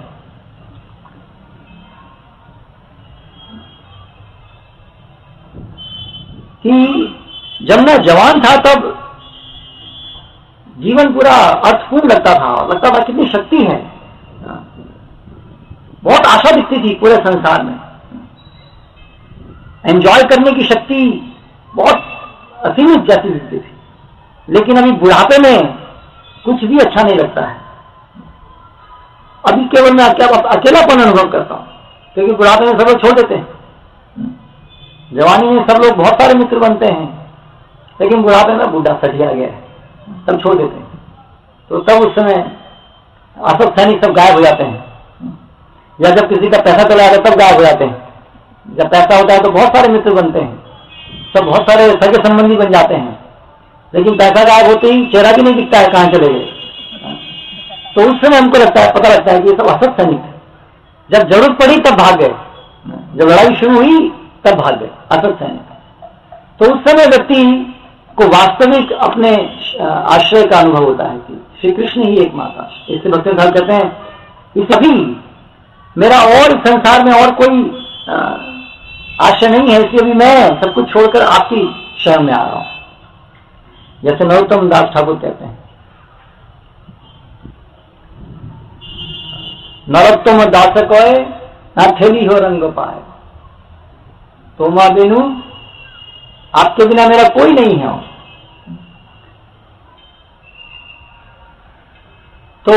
कि जब मैं जवान था तब जीवन पूरा अर्थपूर्ण लगता था कितनी शक्ति है, बहुत आशा दिखती थी पूरे संसार में, एंजॉय करने की शक्ति बहुत असीमित जैसी दिखती थी। लेकिन अभी बुढ़ापे में कुछ भी अच्छा नहीं लगता है। अभी केवल मैं अकेलापन अनुभव करता हूं, क्योंकि बुढ़ापे में सब लोग छोड़ देते हैं। जवानी में सब लोग बहुत सारे मित्र बनते हैं, लेकिन बुढ़ापे में बूढ़ा सठिया गया है, सब छोड़ देते हैं। तो तब उस समय असत सैनिक सब गायब हो जाते हैं, या जब किसी का पैसा चला जाता है तब गायब हो जाते हैं। जब पैसा होता है तो बहुत सारे मित्र बनते हैं, सब बहुत सारे सगे संबंधी बन जाते हैं, लेकिन पैसा गायब होते ही चेहरा भी नहीं दिखता है, कहां चले गए। तो उस समय हमको लगता है, पता लगता है कि ये सब असत सैनिक है। जब जरूरत पड़ी तब भाग गए, जब लड़ाई शुरू हुई तब भाग गए असत सैनिक। तो उस समय व्यक्ति को वास्तविक अपने आश्रय का अनुभव होता है कि श्री कृष्ण ही एकमात्र आश्रय। इससे भक्ति साहब कहते हैं कि सभी मेरा और संसार में और कोई आश्रय नहीं है, इसलिए भी मैं सब कुछ छोड़कर आपकी शरण में आ रहा हूं। जैसे नरोत्तम दास ठाकुर कहते हैं, नरोत्तम दास कोय ना थैली हो रंग पाए, तो मां बेनू आपके बिना मेरा कोई नहीं है। तो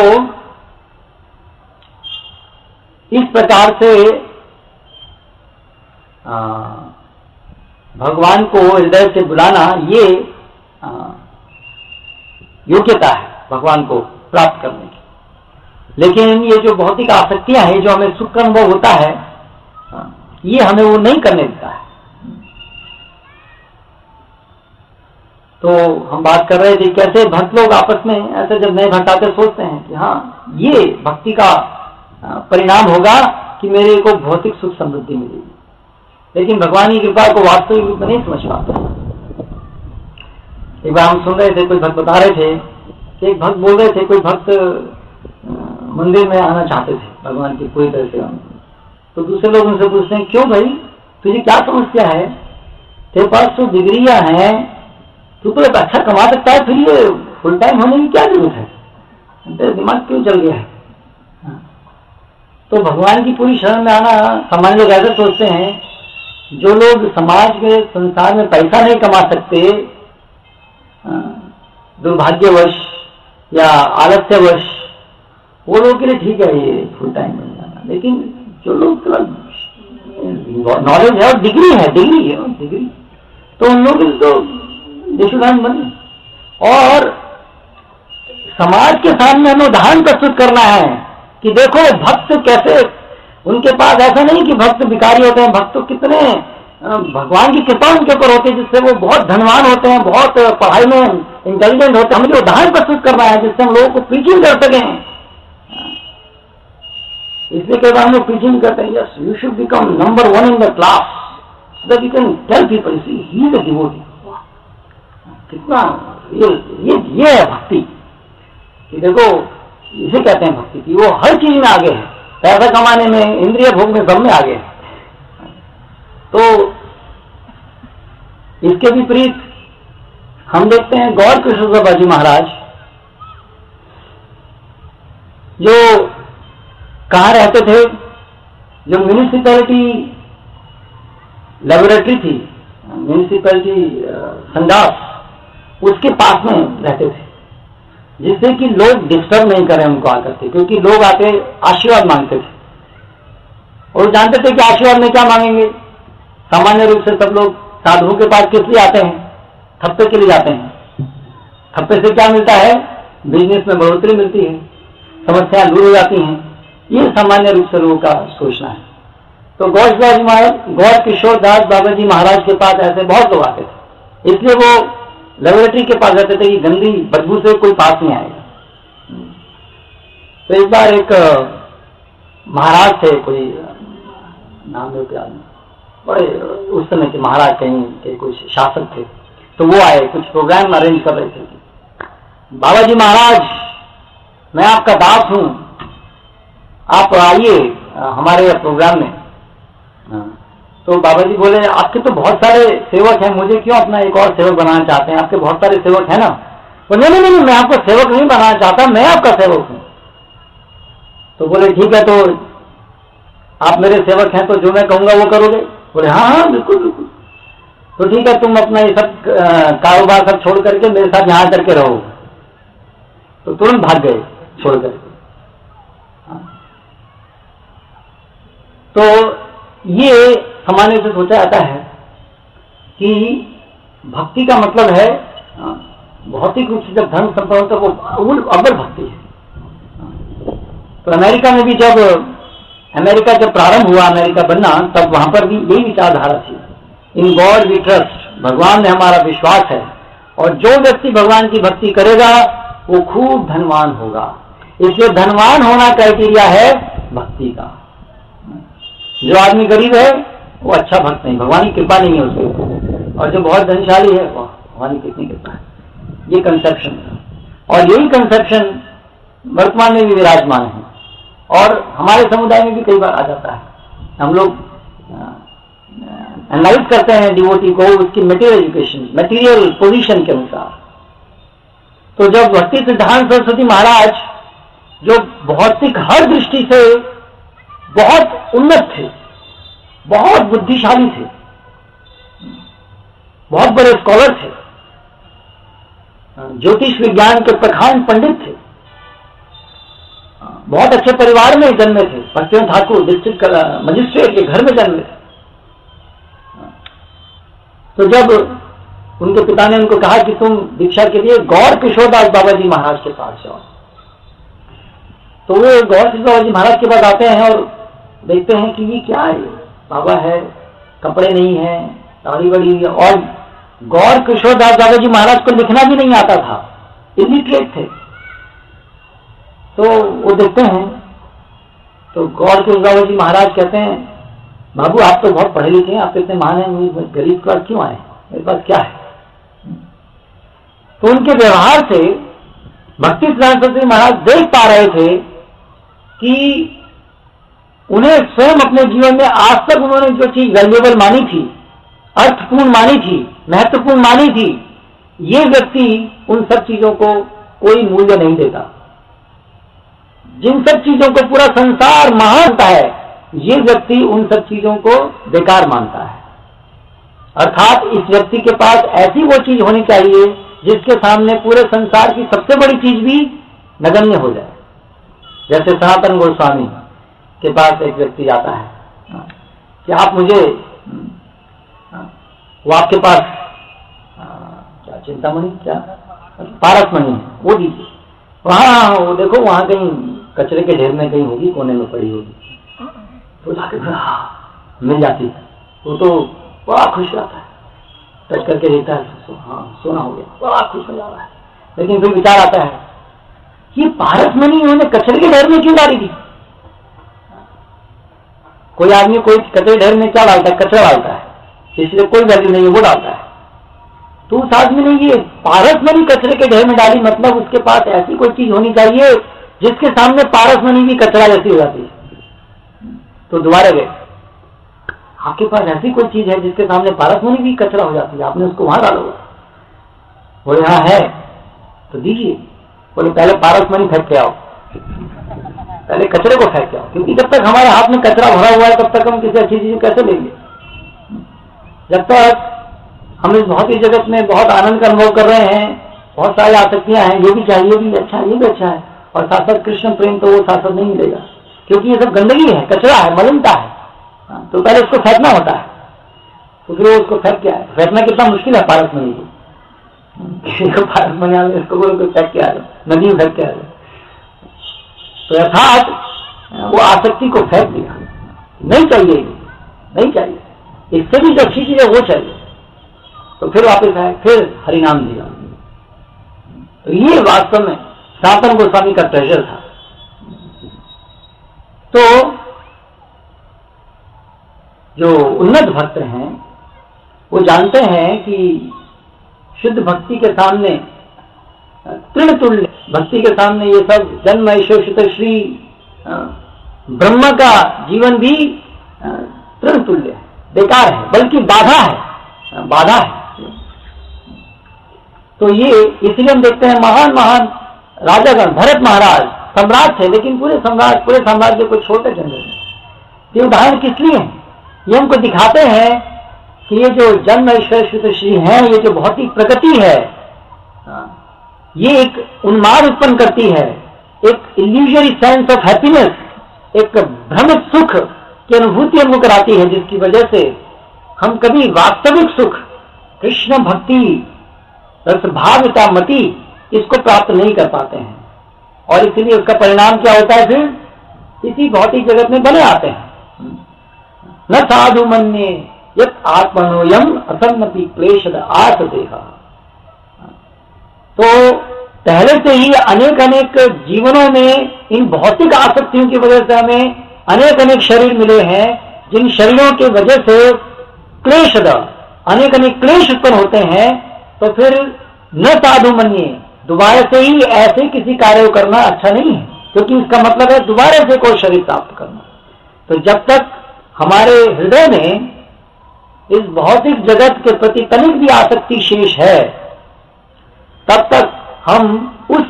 इस प्रकार से भगवान को हृदय से बुलाना ये योग्यता है भगवान को प्राप्त करने की। लेकिन ये जो भौतिक आसक्तियां हैं, जो हमें सुख का अनुभव होता है, ये हमें वो नहीं करने देता है। तो हम बात कर रहे थे कैसे भक्त लोग आपस में ऐसे जब नए भक्त आते सोचते हैं कि हाँ ये भक्ति का परिणाम होगा कि मेरे को भौतिक सुख समृद्धि मिलेगी, लेकिन भगवान की कृपा को वास्तविक रूप में नहीं समझ पाते। एक बार हम सुन रहे थे, कोई भक्त बता रहे थे कि एक भक्त बोल रहे थे, कोई भक्त मंदिर में आना चाहते थे भगवान की पूरी तरह से। तो दूसरे लोग उनसे पूछते हैं, क्यों भाई तुझे क्या समस्या है, तेरे पास तो डिग्रियां हैं, तू तो अच्छा कमा सकता है, फिर ये फुल टाइम होने की क्या जरूरत है, तेरा दिमाग क्यों चल गया है। तो भगवान की पूरी शरण में आना सामान्य लोग ऐसे सोचते हैं, जो लोग समाज के संसार में पैसा नहीं कमा सकते, दुर्भाग्यवश या आलस्यवश, वो लोगों के लिए ठीक है ये फुल टाइम बन जाना। लेकिन जो लोग नॉलेज है और डिग्री है, तो उन लोग तो देशुदान बने। और समाज के सामने हमें उदाहरण प्रस्तुत करना है कि देखो भक्त कैसे, उनके पास ऐसा नहीं कि भक्त भिखारी होते हैं, भक्त तो कितने भगवान की कृपा उनके ऊपर होती है, जिससे वो बहुत धनवान होते हैं, बहुत पढ़ाई में इंटेलिजेंट होते हैं। हमें उदाहरण प्रस्तुत करना है जिससे हम लोगों को प्रीचिंग कर सकें। इसलिए कई बार हम लोग प्रीचिंग करते हैं, yes you should become number 1 in the class so that you can tell people see he is a devotee. कितना ये है भक्ति कि देखो, इसे कहते हैं भक्ति की वो हर चीज में आगे है, पैसा कमाने में, इंद्रिय भोग में, सब में आगे है। तो इसके विपरीत हम देखते हैं गौर कृष्ण बाजी महाराज, जो कहाँ रहते थे, जो म्यूनिसिपैलिटी लेबोरेटरी थी, म्यूनिसिपैलिटी संडास, उसके पास में रहते थे, जिससे कि लोग डिस्टर्ब नहीं करें उनको आकर के, क्योंकि लोग आके आशीर्वाद मांगते थे और जानते थे कि आशीर्वाद में क्या मांगेंगे। सामान्य रूप से सब लोग साधुओं के पास किस लिए आते हैं, थप्पे के लिए जाते हैं। थप्पे से क्या मिलता है, बिजनेस में बढ़ोतरी मिलती है, समस्याएं दूर हो जाती हैं। ये सामान्य रूप से लोगों का सोचना है। तो गौर किशोर दास बाबा जी महाराज के पास ऐसे बहुत लोग आते थे, इसलिए वो लेबोरेटरी के पास रहते थे कि गंदी बदबू से कोई पास नहीं आएगा। तो एक बार एक महाराज थे, कोई नाम लेते आदमी, बड़े उस समय के महाराज कहीं के कुछ शासक थे, तो वो आए, कुछ प्रोग्राम अरेंज कर रहे थे। बाबा जी महाराज, मैं आपका दास हूं, आप आइए हमारे प्रोग्राम में। तो बाबा जी बोले, आपके तो बहुत सारे सेवक हैं, मुझे क्यों अपना एक और सेवक बनाना चाहते हैं, आपके बहुत सारे सेवक हैं ना। बोले नहीं नहीं, मैं आपको सेवक नहीं बनाना चाहता, मैं आपका सेवक हूं। तो बोले ठीक है, तो आप मेरे सेवक हैं तो जो मैं कहूंगा वो करोगे? बोले हाँ हाँ बिल्कुल बिल्कुल। तो ठीक है, तुम अपना ये सब कारोबार सब छोड़ करके मेरे साथ यहां करके रहो। तो तुरंत भाग गए छोड़ करके। तो ये सामान्य से सोचा जाता है कि भक्ति का मतलब है भौतिक रूप से जब धन संपन्न तो वो अव्वल भक्ति है। तो अमेरिका में भी जब अमेरिका जब प्रारंभ हुआ, अमेरिका बनना, तब वहां पर भी यही विचारधारा थी, इन गॉड वी ट्रस्ट, भगवान में हमारा विश्वास है, और जो व्यक्ति भगवान की भक्ति करेगा वो खूब धनवान होगा। इसलिए धनवान होना क्राइटेरिया है भक्ति का। जो आदमी गरीब है वो अच्छा भक्त नहीं, भगवान की कृपा नहीं है उसके ऊपर, और जो बहुत धनशाली है वह भगवान की कितनी कृपा है। ये कंसेप्शन है, और यही कंसेप्शन वर्तमान में भी विराजमान है, और हमारे समुदाय में भी कई बार आ जाता है। हम लोग एनालाइज करते हैं डिवोटी को उसकी मटेरियल एजुकेशन, मटेरियल पोजीशन के अनुसार। तो जब भक्ति सिद्धांत सरस्वती महाराज जो भौतिक हर दृष्टि से बहुत उन्नत थे, बहुत बुद्धिशाली थे, बहुत बड़े स्कॉलर थे, ज्योतिष विज्ञान के प्रखांड पंडित थे, बहुत अच्छे परिवार में जन्मे थे, भक्तिवंत ठाकुर डिस्ट्रिक्ट मजिस्ट्रेट के घर में जन्मे थे। तो जब उनके पिता ने उनको कहा कि तुम दीक्षा के लिए गौर किशोरदास बाबा जी महाराज के पास जाओ, तो वो गौर किशोर बाबा जी महाराज के पास आते हैं और देखते हैं कि ये क्या है, बाबा है, कपड़े नहीं है, दाढ़ी बड़ी है, और गौर किशोरदास बाबा जी महाराज को लिखना भी नहीं आता था, इलिटरेट थे। तो वो देखते हैं, तो गौर किशोर बाबा जी महाराज कहते हैं, बाबू आप तो बहुत पढ़े लिखे हैं, आप इतने महान हैं, गरीब के पास क्यों आए, मेरे पास क्या है? तो उनके व्यवहार से भक्ति सिद्धांत सरस्वती महाराज देख पा रहे थे कि उन्हें स्वयं अपने जीवन में आज तक उन्होंने जो चीज वैल्यूएबल मानी थी, अर्थपूर्ण मानी थी, महत्वपूर्ण मानी थी, ये व्यक्ति उन सब चीजों को कोई मूल्य नहीं देता। जिन सब चीजों को पूरा संसार मानता है, ये व्यक्ति उन सब चीजों को बेकार मानता है। अर्थात इस व्यक्ति के पास ऐसी वो चीज होनी चाहिए जिसके सामने पूरे संसार की सबसे बड़ी चीज भी नगण्य हो जाए। जैसे सनातन गोस्वामी के पास एक व्यक्ति आता है कि आप मुझे, वो आपके पास क्या चिंतामणि, क्या पारसमणि है, वो दीजिए। वहां वो देखो वहां कहीं कचरे के ढेर में कहीं होगी, कोने में पड़ी होगी। तो जाके मिल जाती है, वो तो बड़ा खुश रहता है, टच करके देता है, हाँ सोना हो गया, बड़ा खुश हो जा रहा है। लेकिन फिर विचार आता है कि पारसमणि उन्होंने कचरे के ढेर में क्यों डाली थी? कोई आदमी कोई कचरे ढेर में क्या डालता है? कचरा डालता है, इसलिए कोई वैल्यू नहीं है, वो डालता है। तो उस आदमी ने ये पारसमणि कचरे के ढेर में डाली, मतलब उसके पास ऐसी कोई चीज होनी चाहिए जिसके सामने पारसमणि भी कचरा जैसी हो जाती है। तो दोबारा गए, आपके पास ऐसी कोई चीज है जिसके सामने पारसमणि भी कचरा हो जाती है, आपने उसको वहां डालोगे? बोले हाँ है। तो दीजिए। बोले पहले पारसमणि फेंक के आओ, पहले कचरे को फेंक के आओ, क्योंकि जब तक हमारे हाथ में कचरा भरा हुआ है तब तक हम किसी अच्छी चीज कैसे लेंगे? जब तक हम इस भौतिक जगत में बहुत आनंद का अनुभव कर रहे हैं, बहुत सारी आसक्तियां हैं, ये भी चाहिए, ये भी अच्छा है, ये भी अच्छा है, और साथ साथ कृष्ण प्रेम, तो वो साथ साथ नहीं मिलेगा, क्योंकि ये सब गंदगी है, कचरा है, मलिनता है। तो पहले उसको फेंकना होता है, तो फिर वो उसको फेंक के आए। फेंकना कितना मुश्किल है पारसमणि को, किसी को पारसमणि आ, इसको बोलो फेंक के आ जाओ, नदी में फेंक के आ जाओ। तो अर्थात वो आसक्ति को फेंक दिया, नहीं चाहिए, नहीं चाहिए, इससे भी जो अच्छी चीज है वो चाहिए। तो फिर वापस आए, फिर हरिनाम दिया। तो ये वास्तव में सनातन गोस्वामी का ट्रेजर था। तो जो उन्नत भक्त हैं वो जानते हैं कि शुद्ध भक्ति के सामने, तृण तुल्य भक्ति के सामने ये सब जन्म ऐश्वर्य श्री ब्रह्म का जीवन भी तृण तुल्य है, बेकार है, बल्कि बाधा है, बाधा है। तो ये इसलिए हम देखते हैं महान महान राजागण, भरत महाराज सम्राट थे, लेकिन पूरे साम्राज्य को छोड़कर चले गए। ये उदाहरण किस लिए है? ये हमको दिखाते हैं कि ये जो जन्म ईश्वर श्रुत श्री है, ये जो भौतिक प्रकृति है, ये एक उन्माद उत्पन्न करती है, एक इल्यूजरी सेंस ऑफ हैप्पीनेस, एक भ्रमित सुख की अनुभूति हमको कराती है, जिसकी वजह से हम कभी वास्तविक सुख, कृष्ण भक्ति, रसभाविता मति, इसको प्राप्त नहीं कर पाते हैं। और इसलिए उसका परिणाम क्या होता है? फिर इसी भौतिक जगत में बने आते हैं। न साधु मन्ये यत् आत्मनोयम असन्नति क्लेशद आत देहा। तो पहले से ही अनेक अनेक जीवनों में इन भौतिक आसक्तियों की वजह से हमें अनेक अनेक शरीर मिले हैं, जिन शरीरों की वजह से क्लेशद, अनेक अनेक क्लेश उत्पन्न होते हैं। तो फिर न साधु मन्ये, दोबारा से ही ऐसे किसी कार्य को करना अच्छा नहीं है, क्योंकि इसका मतलब है दोबारा से कोई शरीर प्राप्त करना। तो जब तक हमारे हृदय में इस भौतिक जगत के प्रति तनिक भी आसक्ति शेष है, तब तक हम उस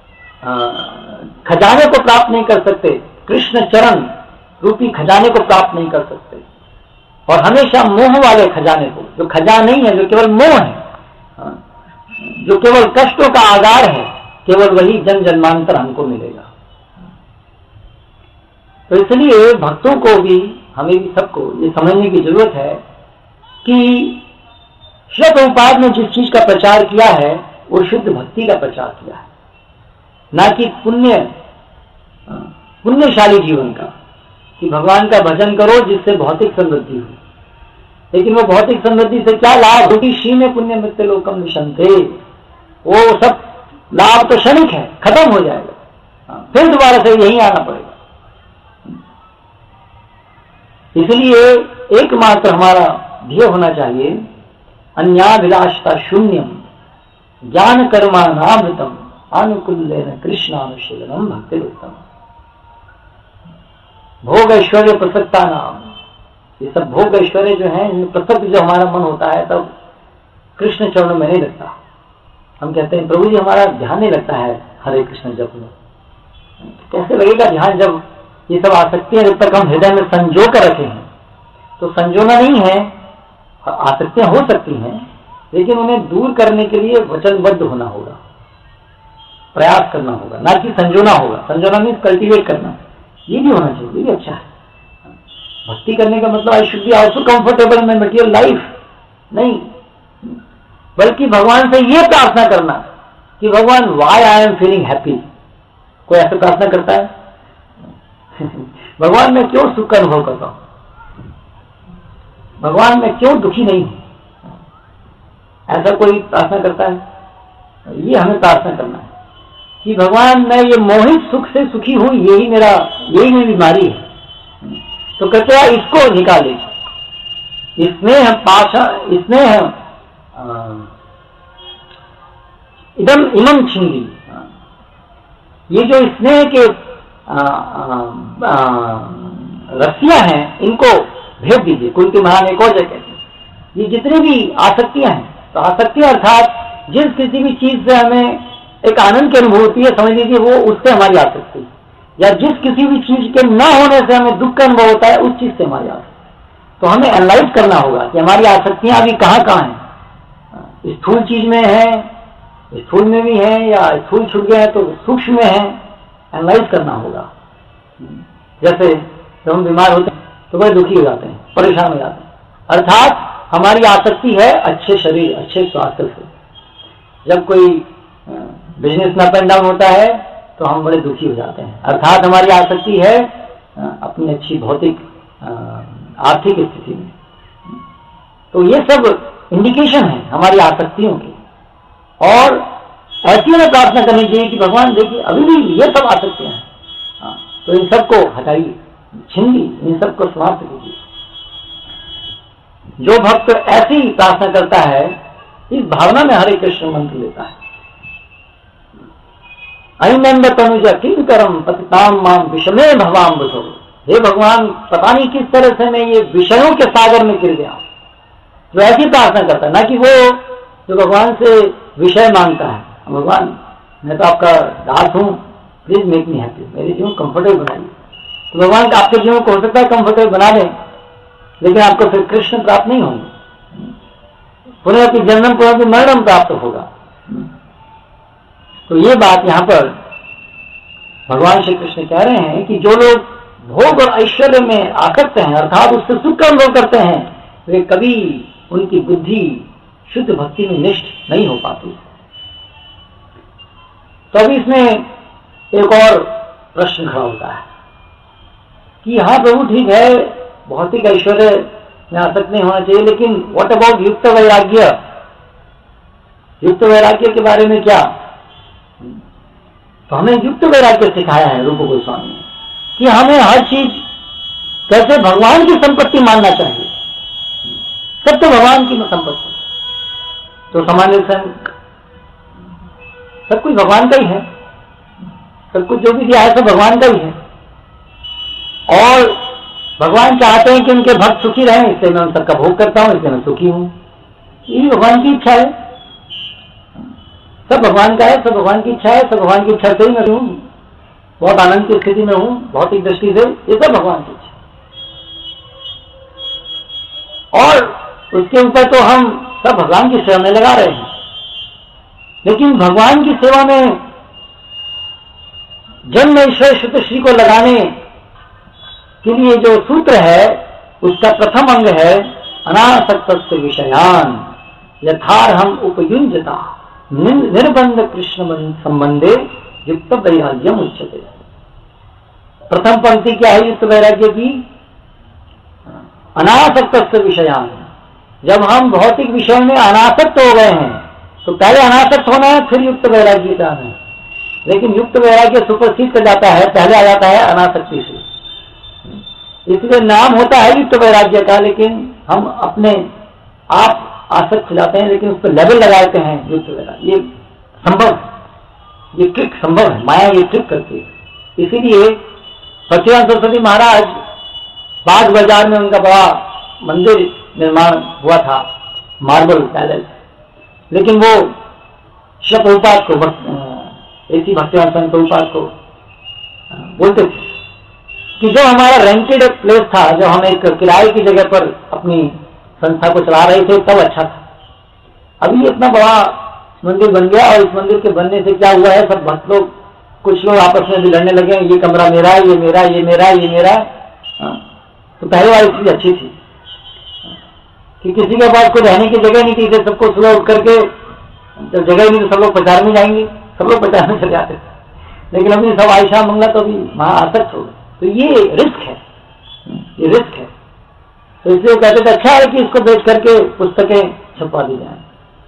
खजाने को प्राप्त नहीं कर सकते, कृष्ण चरण रूपी खजाने को प्राप्त नहीं कर सकते। और हमेशा मोह वाले खजाने को, जो खजाना नहीं है, जो केवल मोह है, जो केवल कष्टों का आधार है, केवल वही जन जन्मांतर हमको मिलेगा। तो इसलिए भक्तों को भी, हमें भी सबको ये समझने की जरूरत है कि श्रील प्रभुपाद ने जिस चीज का प्रचार किया है वो शुद्ध भक्ति का प्रचार किया है, ना कि पुण्यशाली जीवन का, कि भगवान का भजन करो जिससे भौतिक समृद्धि हो। लेकिन वो भौतिक समृद्धि से क्या लाभ? क्योंकि श्री में पुण्य मित्र लोकम निशंते, वो सब लाभ तो क्षणिक है, खत्म हो जाएगा, फिर दोबारा से यहीं आना पड़ेगा। इसलिए एकमात्र हमारा ध्येय होना चाहिए अन्याभिलाषता शून्यम ज्ञान कर्मानामृतम अनुकूल्येन कृष्णानुशीलनम भक्तिरुत्तम। भोग ऐश्वर्य प्रसक्ता नाम, ये सब भोग ऐश्वर्य जो है, इनमें प्रसक्त जो हमारा मन होता है तब कृष्ण चरणों में नहीं लगता। हम कहते हैं प्रभु जी हमारा ध्यान नहीं लगता है हरे कृष्ण जप में। कैसे लगेगा ध्यान जब ये सब आसक्तियां जब तक हम हृदय में संजो कर रखे हैं? तो संजोना नहीं है, आसक्तियां हो सकती हैं, लेकिन उन्हें दूर करने के लिए वचनबद्ध होना होगा, प्रयास करना होगा, ना कि संजोना होगा। संजोना मीन्स कल्टीवेट करना, ये भी होना चाहिए, ये भी अच्छा है। भक्ति करने का मतलब I should be also comfortable में मटेरियल लाइफ नहीं, बल्कि भगवान से ये प्रार्थना करना कि भगवान why I am feeling happy. कोई ऐसा प्रार्थना करता है? भगवान मैं क्यों सुख का अनुभव करता हूं, भगवान मैं क्यों दुखी नहीं हूं? ऐसा कोई प्रार्थना करता है? ये हमें प्रार्थना करना है कि भगवान मैं ये मोहित सुख से सुखी हूं, यही मेरी बीमारी है। तो कहते हैं इसको निकाले, स्नेह पाशा, स्नेह इदम इमम छिंदी, ये जो स्नेह के रस्सियां हैं इनको भेद दीजिए। कुंती महान एक और जगह कहते हैं ये जितनी भी आसक्तियां हैं, तो आसक्तियां अर्थात जिस किसी भी चीज से हमें एक आनंद की अनुभूति है, समझ लीजिए वो उससे हमारी आसक्ति, या जिस किसी भी चीज के न होने से हमें दुख का अनुभव होता है उस चीज से हमारी आसक्ति। तो हमें एनालाइज करना होगा कि हमारी आसक्तियां अभी कहाँ कहाँ हैं। स्थूल चीज में है, स्थूल में भी है, या स्थूल छूट गया है तो सूक्ष्म में है, एनालाइज करना होगा। जैसे जब हम बीमार होते हैं तो बड़े दुखी हो जाते हैं, परेशान हो जाते हैं, अर्थात हमारी आसक्ति है अच्छे शरीर, अच्छे स्वास्थ्य से। जब कोई बिजनेस में अप एंड डाउन होता है तो हम बड़े दुखी हो जाते हैं, अर्थात हमारी आसक्ति है अपनी अच्छी भौतिक आर्थिक स्थिति में। तो ये सब इंडिकेशन है हमारी आसक्तियों की, और ऐसी हमें प्रार्थना करनी चाहिए कि भगवान देखिए अभी भी ये सब आसक्तियां हैं, तो इन सबको हटाइए, छिंदी, इन सबको समाप्त कीजिए। जो भक्त ऐसी प्रार्थना करता है, इस भावना में हरे कृष्ण मंत्र लेता है, अनंद तनुज किंकरम पतिताम माम विषमे भवाम बुझो। हे भगवान पता नहीं किस तरह से मैं ये विषयों के सागर में गिर गया हूं। जो ऐसी प्रार्थना करता है, ना कि वो जो भगवान से विषय मांगता है, भगवान मैं तो आपका दास हूं, प्लीज मेक मी हैप्पी, मेरे जीवन कंफर्टेबल बनाइए। तो भगवान आपके जीवन को हो सकता है कंफर्टेबल बना दें, लेकिन आपको फिर कृष्ण प्राप्त नहीं होंगे, पुनः की जन्म पुनः की मरणम प्राप्त होगा। तो ये बात यहां पर भगवान श्री कृष्ण कह रहे हैं कि जो लोग भोग और ऐश्वर्य में आसक्त हैं, अर्थात उससे सुख का अनुभव करते हैं, वे कभी उनकी बुद्धि शुद्ध भक्ति में निष्ठ नहीं हो पाती। तो अभी इसमें एक और प्रश्न खड़ा होता है कि हाँ प्रभु ठीक है, भौतिक ऐश्वर्य में आसक्त नहीं होना चाहिए, लेकिन व्हाट अबाउट युक्त वैराग्य? युक्त वैराग्य के बारे में क्या? तो हमें युक्त वैराग्य सिखाया है रूप गोस्वामी ने कि हमें हर चीज कैसे भगवान की संपत्ति मानना चाहिए, सब तो भगवान की संपत्ति। तो सामान्य सब कुछ भगवान का ही है, सब कुछ जो भी दिया है सब भगवान का ही है, और भगवान चाहते हैं कि उनके भक्त सुखी रहें, इसलिए मैं उन सबका भोग करता हूं, इसलिए मैं सुखी हूं। ये भी भगवान की इच्छा है, सब भगवान का है, सब भगवान की इच्छा है, सब भगवान की इच्छा से ही मैं हूं, बहुत आनंद की स्थिति में हूं भौतिक दृष्टि से, ये सब भगवान की इच्छा। और उसके ऊपर तो हम सब भगवान की सेवा में लगा रहे हैं, लेकिन भगवान की सेवा में जन्म ईश्वर श्रुतश्री को लगाने के लिए जो सूत्र है उसका प्रथम अंग है अनासक्त विषयान यथार्हम उपयुंजता निर्बंध कृष्ण संबंधे युक्त वैराग्यम उच्यते। प्रथम पंक्ति क्या है युक्त वैराग्य की? अनासक्त विषयान। जब हम भौतिक विषयों में अनासक्त हो गए हैं तो पहले अनासक्त होना है, फिर युक्त वैराग्य का है, लेकिन युक्त वैराग्य सुपरसीड कर जाता है, पहले आ जाता है अनासक्ति से, इसलिए नाम होता है युक्त वैराग्य का, लेकिन हम अपने आप आसक्त हो जाते हैं, लेकिन उस पर लेवल लगाते हैं युक्त वैराग्य। ये संभव, ये ट्रिक संभव है, माया ये ट्रिक करती है। इसीलिए सच्चिदानंद सरस्वती महाराज बाग बाजार में उनका बड़ा मंदिर निर्माण हुआ था, मार्बल पैलेस, लेकिन वो श्री प्रभुपाद को, ऐसी भक्तिवेदांत स्वामी प्रभुपाद को बोलते थे कि जो हमारा रेंटेड प्लेस था, जो हम एक किराए की जगह पर अपनी संस्था को चला रहे थे, तब अच्छा था। अभी इतना बड़ा मंदिर बन गया, और इस मंदिर के बनने से क्या हुआ है, सब भक्त लोग, कुछ लोग आपस में भी लड़ने लगे, ये कमरा मेरा, ये मेरा, ये मेरा, ये मेरा। तो पहले वाली चीज अच्छी थी कि किसी के पास कोई रहने की जगह नहीं थी, सबको सुबह उठ करके, जब जगह ही नहीं तो सब लोग प्रचार में जाएंगे, सब लोग प्रचार में चले जाते थे, लेकिन अभी सब आयशा मंगला तो अभी वहां आसक्त हो गए। तो ये रिस्क है, ये रिस्क है। तो इसलिए कहते थे अच्छा है कि इसको बेच करके पुस्तकें छपवा दी जाए।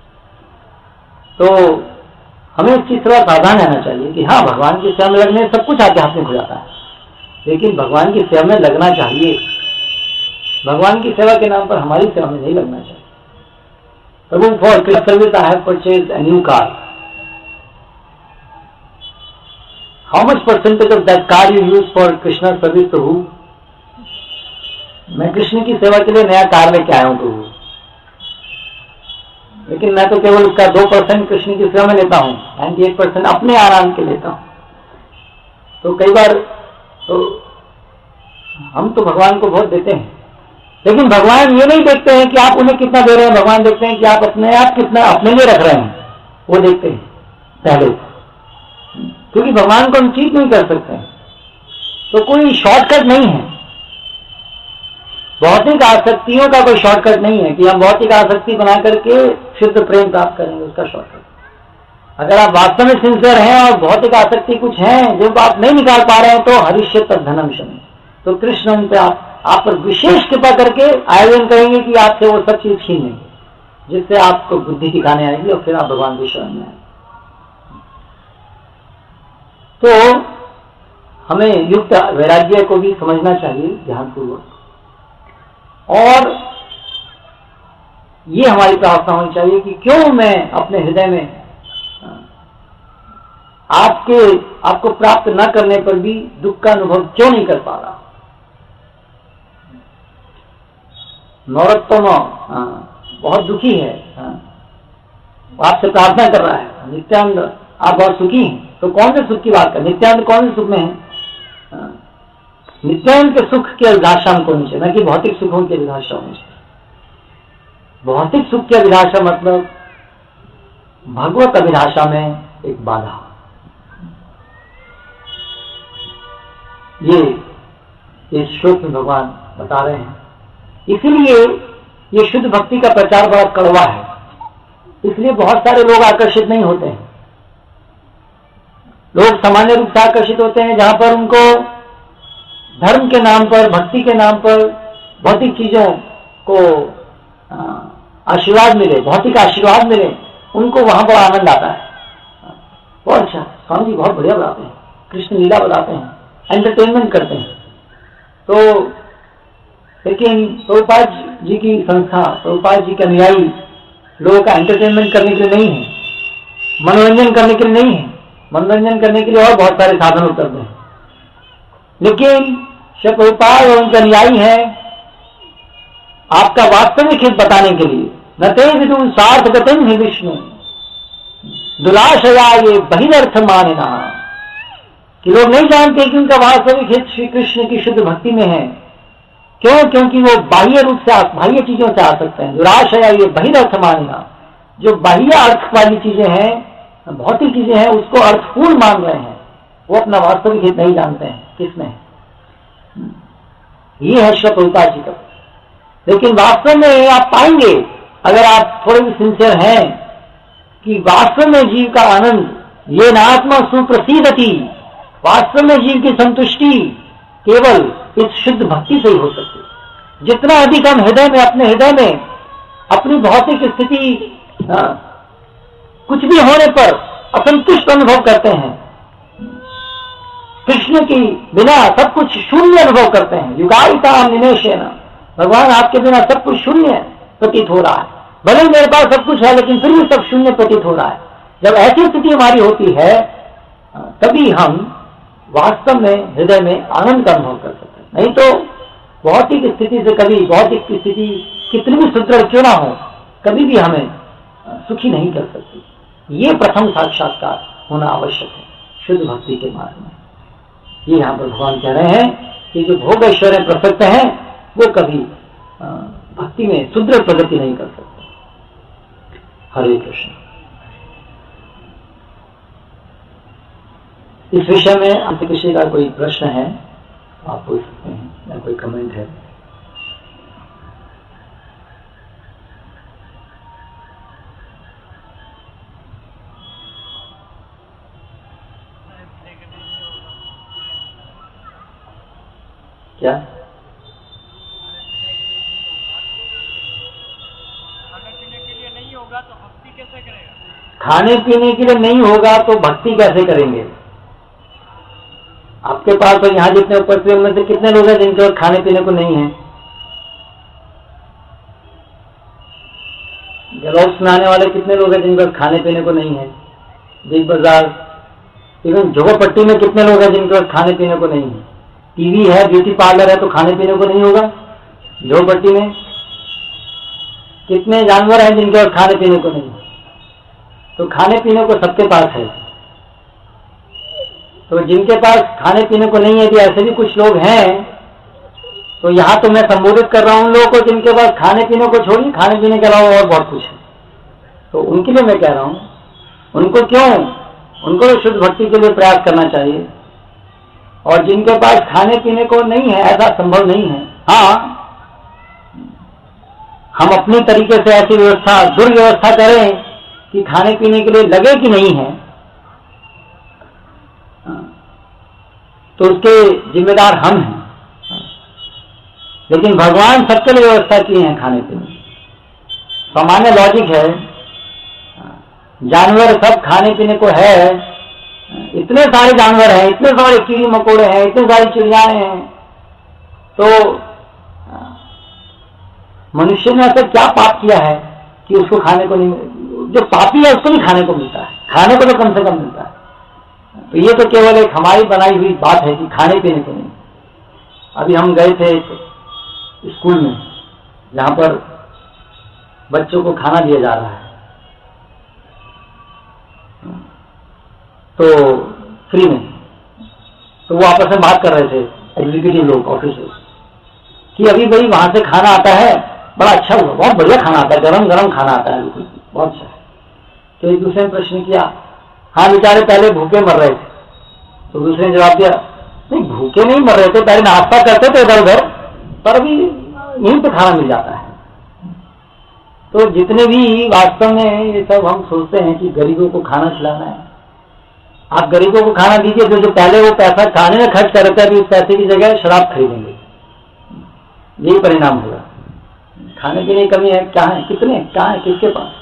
तो हमें इस चीज थोड़ा सावधान रहना चाहिए कि हाँ, भगवान की सेवा में लगने सब कुछ आध्यात्मिक हो जाता है, लेकिन भगवान की सेवा में लगना चाहिए, भगवान की सेवा के नाम पर हमारी सेवा में नहीं लगना चाहिए। Prabhu for club service I have purchased a new car, how much percentage of that car you use for Krishna service Prabhu? मैं कृष्ण की सेवा के लिए नया कार लेके आया हूं प्रभु, लेकिन मैं तो केवल उसका 2% कृष्ण की सेवा में लेता हूं, 98% अपने आराम के लेता हूं। तो कई बार तो हम तो भगवान को बहुत देते हैं, लेकिन भगवान ये नहीं देखते हैं कि आप उन्हें कितना दे रहे हैं, भगवान देखते हैं कि आप अपने आप कितना अपने लिए रख रहे हैं, वो देखते हैं पहले, क्योंकि भगवान को हम चीट नहीं कर सकते हैं। तो कोई शॉर्टकट नहीं है, भौतिक आसक्तियों का कोई शॉर्टकट नहीं है कि हम भौतिक आसक्ति बना करके शुद्ध प्रेम प्राप्त करेंगे, उसका शॉर्टकट। अगर आप वास्तव में सिंसियर हैं और भौतिक आसक्ति कुछ है जो आप नहीं निकाल पा रहे हैं, तो हरिष्य तद्धनम शमि, तो कृष्ण उन पे आप पर विशेष कृपा करके आयोजन करेंगे कि आपसे वो सब चीज छीन लेंगे, जिससे आपको बुद्धि दिखाने आएगी और फिर आप भगवान की शरण में आएंगे। तो हमें युक्त वैराग्य को भी समझना चाहिए ध्यानपूर्वक, और ये हमारी प्रार्थना होनी चाहिए कि क्यों मैं अपने हृदय में आपको प्राप्त न करने पर भी दुख का अनुभव क्यों नहीं कर पा रहा। नरोत्तम बहुत दुखी है, वो आपसे प्रार्थना कर रहा है, नित्यानंद आप बहुत सुखी हैं, तो कौन से सुख की बात कर, नित्यानंद कौन से सुख में है? नित्यानंद के सुख की अभिलाषा हमको होनी चाहिए, न कि भौतिक सुखों की अभिलाषा होनी चाहिए। भौतिक सुख की अभिलाषा मतलब भगवत अभिलाषा में एक बाधा। ये इस श्लोक में भगवान बता रहे हैं। इसीलिए ये शुद्ध भक्ति का प्रचार बड़ा कड़वा है, इसलिए बहुत सारे लोग आकर्षित नहीं होते हैं। लोग सामान्य रूप से आकर्षित होते हैं जहां पर उनको धर्म के नाम पर, भक्ति के नाम पर भौतिक चीजों को आशीर्वाद मिले, भौतिक आशीर्वाद मिले, उनको वहां पर आनंद आता है। बहुत अच्छा, स्वामी जी बहुत बढ़िया बताते हैं, कृष्ण लीला बताते हैं, एंटरटेनमेंट करते हैं। तो लेकिन प्रभुपाद जी की संस्था, प्रभुपाद जी के अनुयायी लोगों का एंटरटेनमेंट करने के लिए नहीं है, मनोरंजन करने के लिए नहीं है। मनोरंजन करने के लिए और बहुत सारे साधन उपलब्ध हैं, लेकिन श्री प्रभुपाद और उनके अनुयायी हैं आपका वास्तविक हित बताने के लिए। न ते विदु सार्थगतिं हि विष्णु दुलाशया ये बहिरर्थ मानिना, कि लोग नहीं जानते कि उनका वास्तविक हित श्री कृष्ण की शुद्ध भक्ति में है। क्यों? क्योंकि वो बाह्य रूप से, बाह्य चीजों से आ सकते हैं। दुलाशया ये बहिरर्थ मानिना, जो बाह्य अर्थ वाली चीजें हैं, भौतिक चीजें हैं, उसको अर्थपूर्ण मान रहे हैं, वो अपना वास्तविक हित नहीं जानते हैं किसमें है। ये है श्री प्रभुपाद जी का। लेकिन वास्तव में आप पाएंगे, अगर आप थोड़े भी सिंसियर हैं, कि वास्तव में जीव का आनंद ये नात्मा सुप्रसिद्धति, वास्तव में जीव की संतुष्टि केवल इस शुद्ध भक्ति से ही हो सकती है। जितना अधिक हम हृदय में, अपने हृदय में अपनी भौतिक स्थिति कुछ भी होने पर असंतुष्ट अनुभव करते हैं, कृष्ण की बिना सब कुछ शून्य अनुभव करते हैं, युगायिता निमेषेण, भगवान आपके बिना सब कुछ शून्य प्रतीत हो रहा है, भले मेरे पास सब कुछ है लेकिन फिर भी सब शून्य प्रतीत हो रहा है। जब ऐसी स्थिति हमारी होती है तभी हम वास्तव में हृदय में आनंद का अनुभव कर सकते हैं। नहीं तो भौतिक स्थिति से कभी, भौतिक की स्थिति कितनी भी सुदृढ़ क्यों ना हो, कभी भी हमें सुखी नहीं कर सकती। ये प्रथम साक्षात्कार होना आवश्यक है शुद्ध भक्ति के मार्ग में। ये यहां पर भगवान कह रहे हैं कि जो भोग ऐश्वर्य प्रसक्त हैं वो कभी भक्ति में सुदृढ़ प्रगति नहीं कर सकते। हरे कृष्ण। इस विषय में आपसे किसी का कोई प्रश्न है आप पूछ सकते हैं, या कोई कमेंट है? क्या? खाने पीने के लिए नहीं होगा तो भक्ति कैसे करेगा? खाने पीने के लिए नहीं होगा तो भक्ति कैसे करेंगे? आपके पास तो यहाँ जितने उपस्थित में से कितने लोग हैं जिनके पास खाने पीने को नहीं है? जलौस में आने वाले कितने लोग हैं जिनके पास खाने पीने को नहीं है? बिग बाजार, इवन झोपड़पट्टी में कितने लोग हैं जिनके पास खाने पीने को नहीं है? टीवी है, ब्यूटी पार्लर है, तो खाने पीने को नहीं होगा? झोपड़पट्टी में कितने जानवर हैं जिनके पास खाने पीने को नहीं है? तो खाने पीने को सबके पास है। तो जिनके पास खाने पीने को नहीं है, भी ऐसे भी कुछ लोग हैं, तो यहाँ तो मैं संबोधित कर रहा हूँ उन लोगों को जिनके पास खाने पीने को छोड़िए, खाने पीने के अलावा और बहुत कुछ है। तो उनके लिए मैं कह रहा हूँ, उनको क्यों, उनको तो शुद्ध भक्ति के लिए प्रयास करना चाहिए। और जिनके पास खाने पीने को नहीं है, ऐसा संभव नहीं है। हाँ, हम अपनी तरीके से ऐसी व्यवस्था, दुर्व्यवस्था करें कि खाने पीने के लिए लगे कि नहीं है, तो उसके जिम्मेदार हम हैं। लेकिन भगवान सबके लिए व्यवस्था किए हैं खाने पीने। सामान्य लॉजिक है, जानवर सब खाने पीने को है, इतने सारे जानवर हैं, इतने सारे कीड़े मकोड़े हैं, इतने सारी चिड़ियाएं हैं, तो मनुष्य ने ऐसा क्या पाप किया है कि उसको खाने को नहीं? जो पापी है उसको भी खाने को मिलता है, खाने को तो कम से कम मिलता है। तो ये तो केवल एक हमारी बनाई हुई बात है कि खाने पीने को नहीं। अभी हम गए थे एक स्कूल में जहां पर बच्चों को खाना दिया जा रहा है, तो फ्री में। तो वो आपस में बात कर रहे थे एग्जीक्यूटिव लोग, ऑफिसर्स, कि अभी भाई वहां से खाना आता है, बड़ा अच्छा हुआ, बहुत बढ़िया खाना आता है, गरम गरम खाना आता है, बिल्कुल बहुत अच्छा है। तो एक दूसरे ने प्रश्न किया, हाँ बेचारे पहले भूखे मर रहे थे। तो दूसरे ने जवाब दिया, नहीं भूखे नहीं मर रहे थे, पहले नाश्ता करते थे इधर उधर, पर अभी यहीं पे खाना मिल जाता है। तो जितने भी वास्तव में ये सब हम सोचते हैं कि गरीबों को खाना खिलाना है, आप गरीबों को खाना दीजिए, तो जो पहले वो पैसा खाने में खर्च कर रहे थे, अभी उस पैसे की जगह शराब खरीदेंगे, यही परिणाम होगा। खाने पीने की कमी है, क्या है, कितने, क्या है, किसके पास?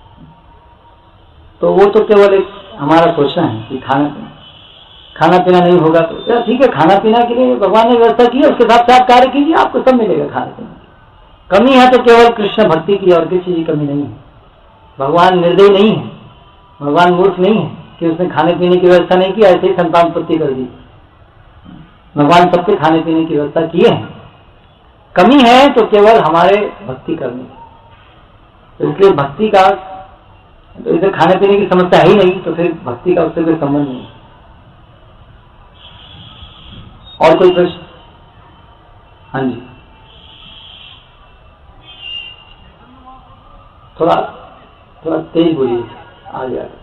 तो वो तो केवल एक हमारा सोचना है कि खाना पीना नहीं होगा तो ठीक है, खाना पीना के लिए भगवान ने व्यवस्था की है, उसके साथ से आप कार्य कीजिए, आपको सब मिलेगा। खाने पीने कमी है तो केवल कृष्ण भक्ति की, और किसी की कमी नहीं है। भगवान निर्दयी नहीं है, भगवान मूर्ख नहीं है कि उसने खाने पीने की व्यवस्था नहीं की, ऐसे ही संतान उत्पत्ति कर दी। भगवान सबके खाने पीने की व्यवस्था किए हैं। कमी है तो केवल हमारे भक्ति करने की। तो इसलिए भक्ति का तो इधर खाने पीने की समस्या है ही नहीं, तो फिर भक्ति का उससे कोई संबंध नहीं। और कोई प्रश्न? हाँ जी, थोड़ा तेज बोलिए, आगे आगे।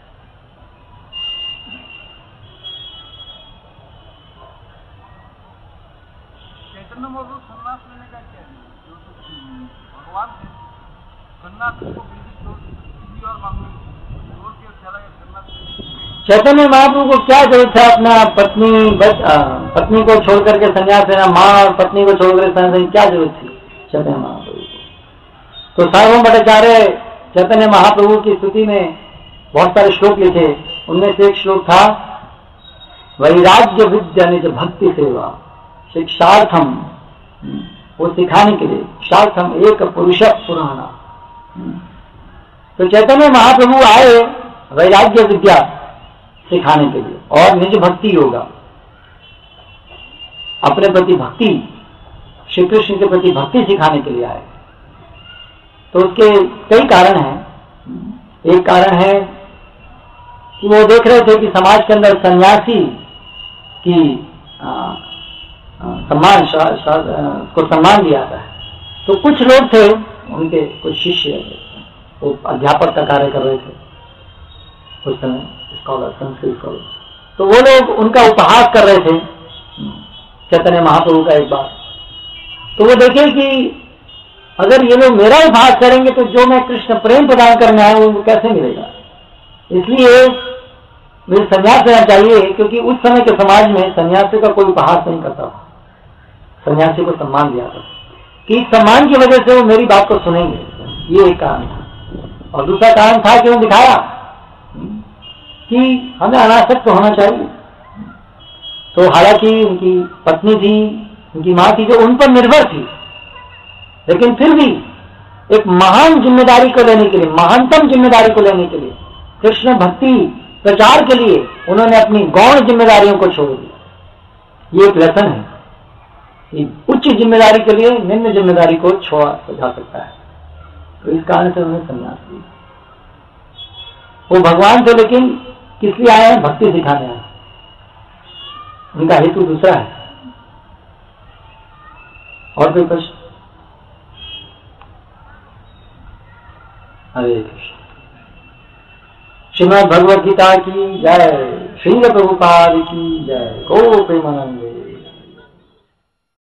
चैतन्य महाप्रभु सन्यास लेने का क्या है? भगवान से सन्यास को किसी और मांगने छोड़ के चला गया सन्यास। चैतन्य महाप्रभु को क्या जरूरत है अपना पत्नी को छोड़ करके संन्यास लेना? माँ और पत्नी को छोड़ करके संन्यास लेने क्या जरूरत थी चैतन्य महाप्रभु को? तो सार्वभौम भट्टाचार्य चैतन्य महाप्रभु की स्तुति में बहुत सारे श्लोक लिखे। उनमें से एक श्लोक था, वैराग्य विद्या निज भक्ति सेवा शिक्षार्थम, वो सिखाने के लिए, शिक्षार्थम एक पुरुष पुराना। तो चैतन्य महाप्रभु आए वैराग्य विद्या सिखाने के लिए और निज भक्ति योगा, अपने प्रति भक्ति, श्री कृष्ण के प्रति भक्ति सिखाने के लिए आए। तो उसके कई कारण हैं। एक कारण है कि वो देख रहे थे कि समाज के अंदर सन्यासी की को सम्मान दिया जाता है। तो कुछ लोग थे, उनके कुछ शिष्य, वो अध्यापक का कार्य कर रहे थे उस समय, स्कॉलर, संस्कृत स्कॉलर। तो वो लोग उनका उपहास कर रहे थे चैतन्य महाप्रभु का एक बार। तो वो देखे कि अगर ये लोग मेरा उपहास करेंगे तो जो मैं कृष्ण प्रेम प्रदान करने आया हूं वो कैसे मिलेगा। इसलिए मुझे संन्यास लेना चाहिए, क्योंकि उस समय के समाज में सन्यासी का कोई उपहास नहीं करता था, सन्यासी को सम्मान दिया था कि सम्मान की वजह से वो मेरी बात को सुनेंगे। ये एक कारण था। और दूसरा कारण था कि उन्होंने दिखाया कि हमें अनासक्त होना चाहिए। तो हालांकि उनकी पत्नी थी, उनकी मां थी, जो उन पर निर्भर थी, लेकिन फिर भी एक महान जिम्मेदारी को लेने के लिए, महानतम जिम्मेदारी को लेने के लिए, कृष्ण भक्ति प्रचार के लिए उन्होंने अपनी गौण जिम्मेदारियों को छोड़ दिया। ये एक लेसन है कि उच्च जिम्मेदारी के लिए निम्न जिम्मेदारी को छोड़ा जा सकता है। तो इस कारण से उन्होंने संन्यास लिया। वो भगवान थे, लेकिन किस लिए आए हैं? भक्ति सिखाने आए। उनका हेतु दूसरा है। और कोई प्रश्न? हरे कृष्ण। श्रीमद् भगवद गीता की जय, श्रील प्रभुपाद की जय, गौ प्रेमानंद।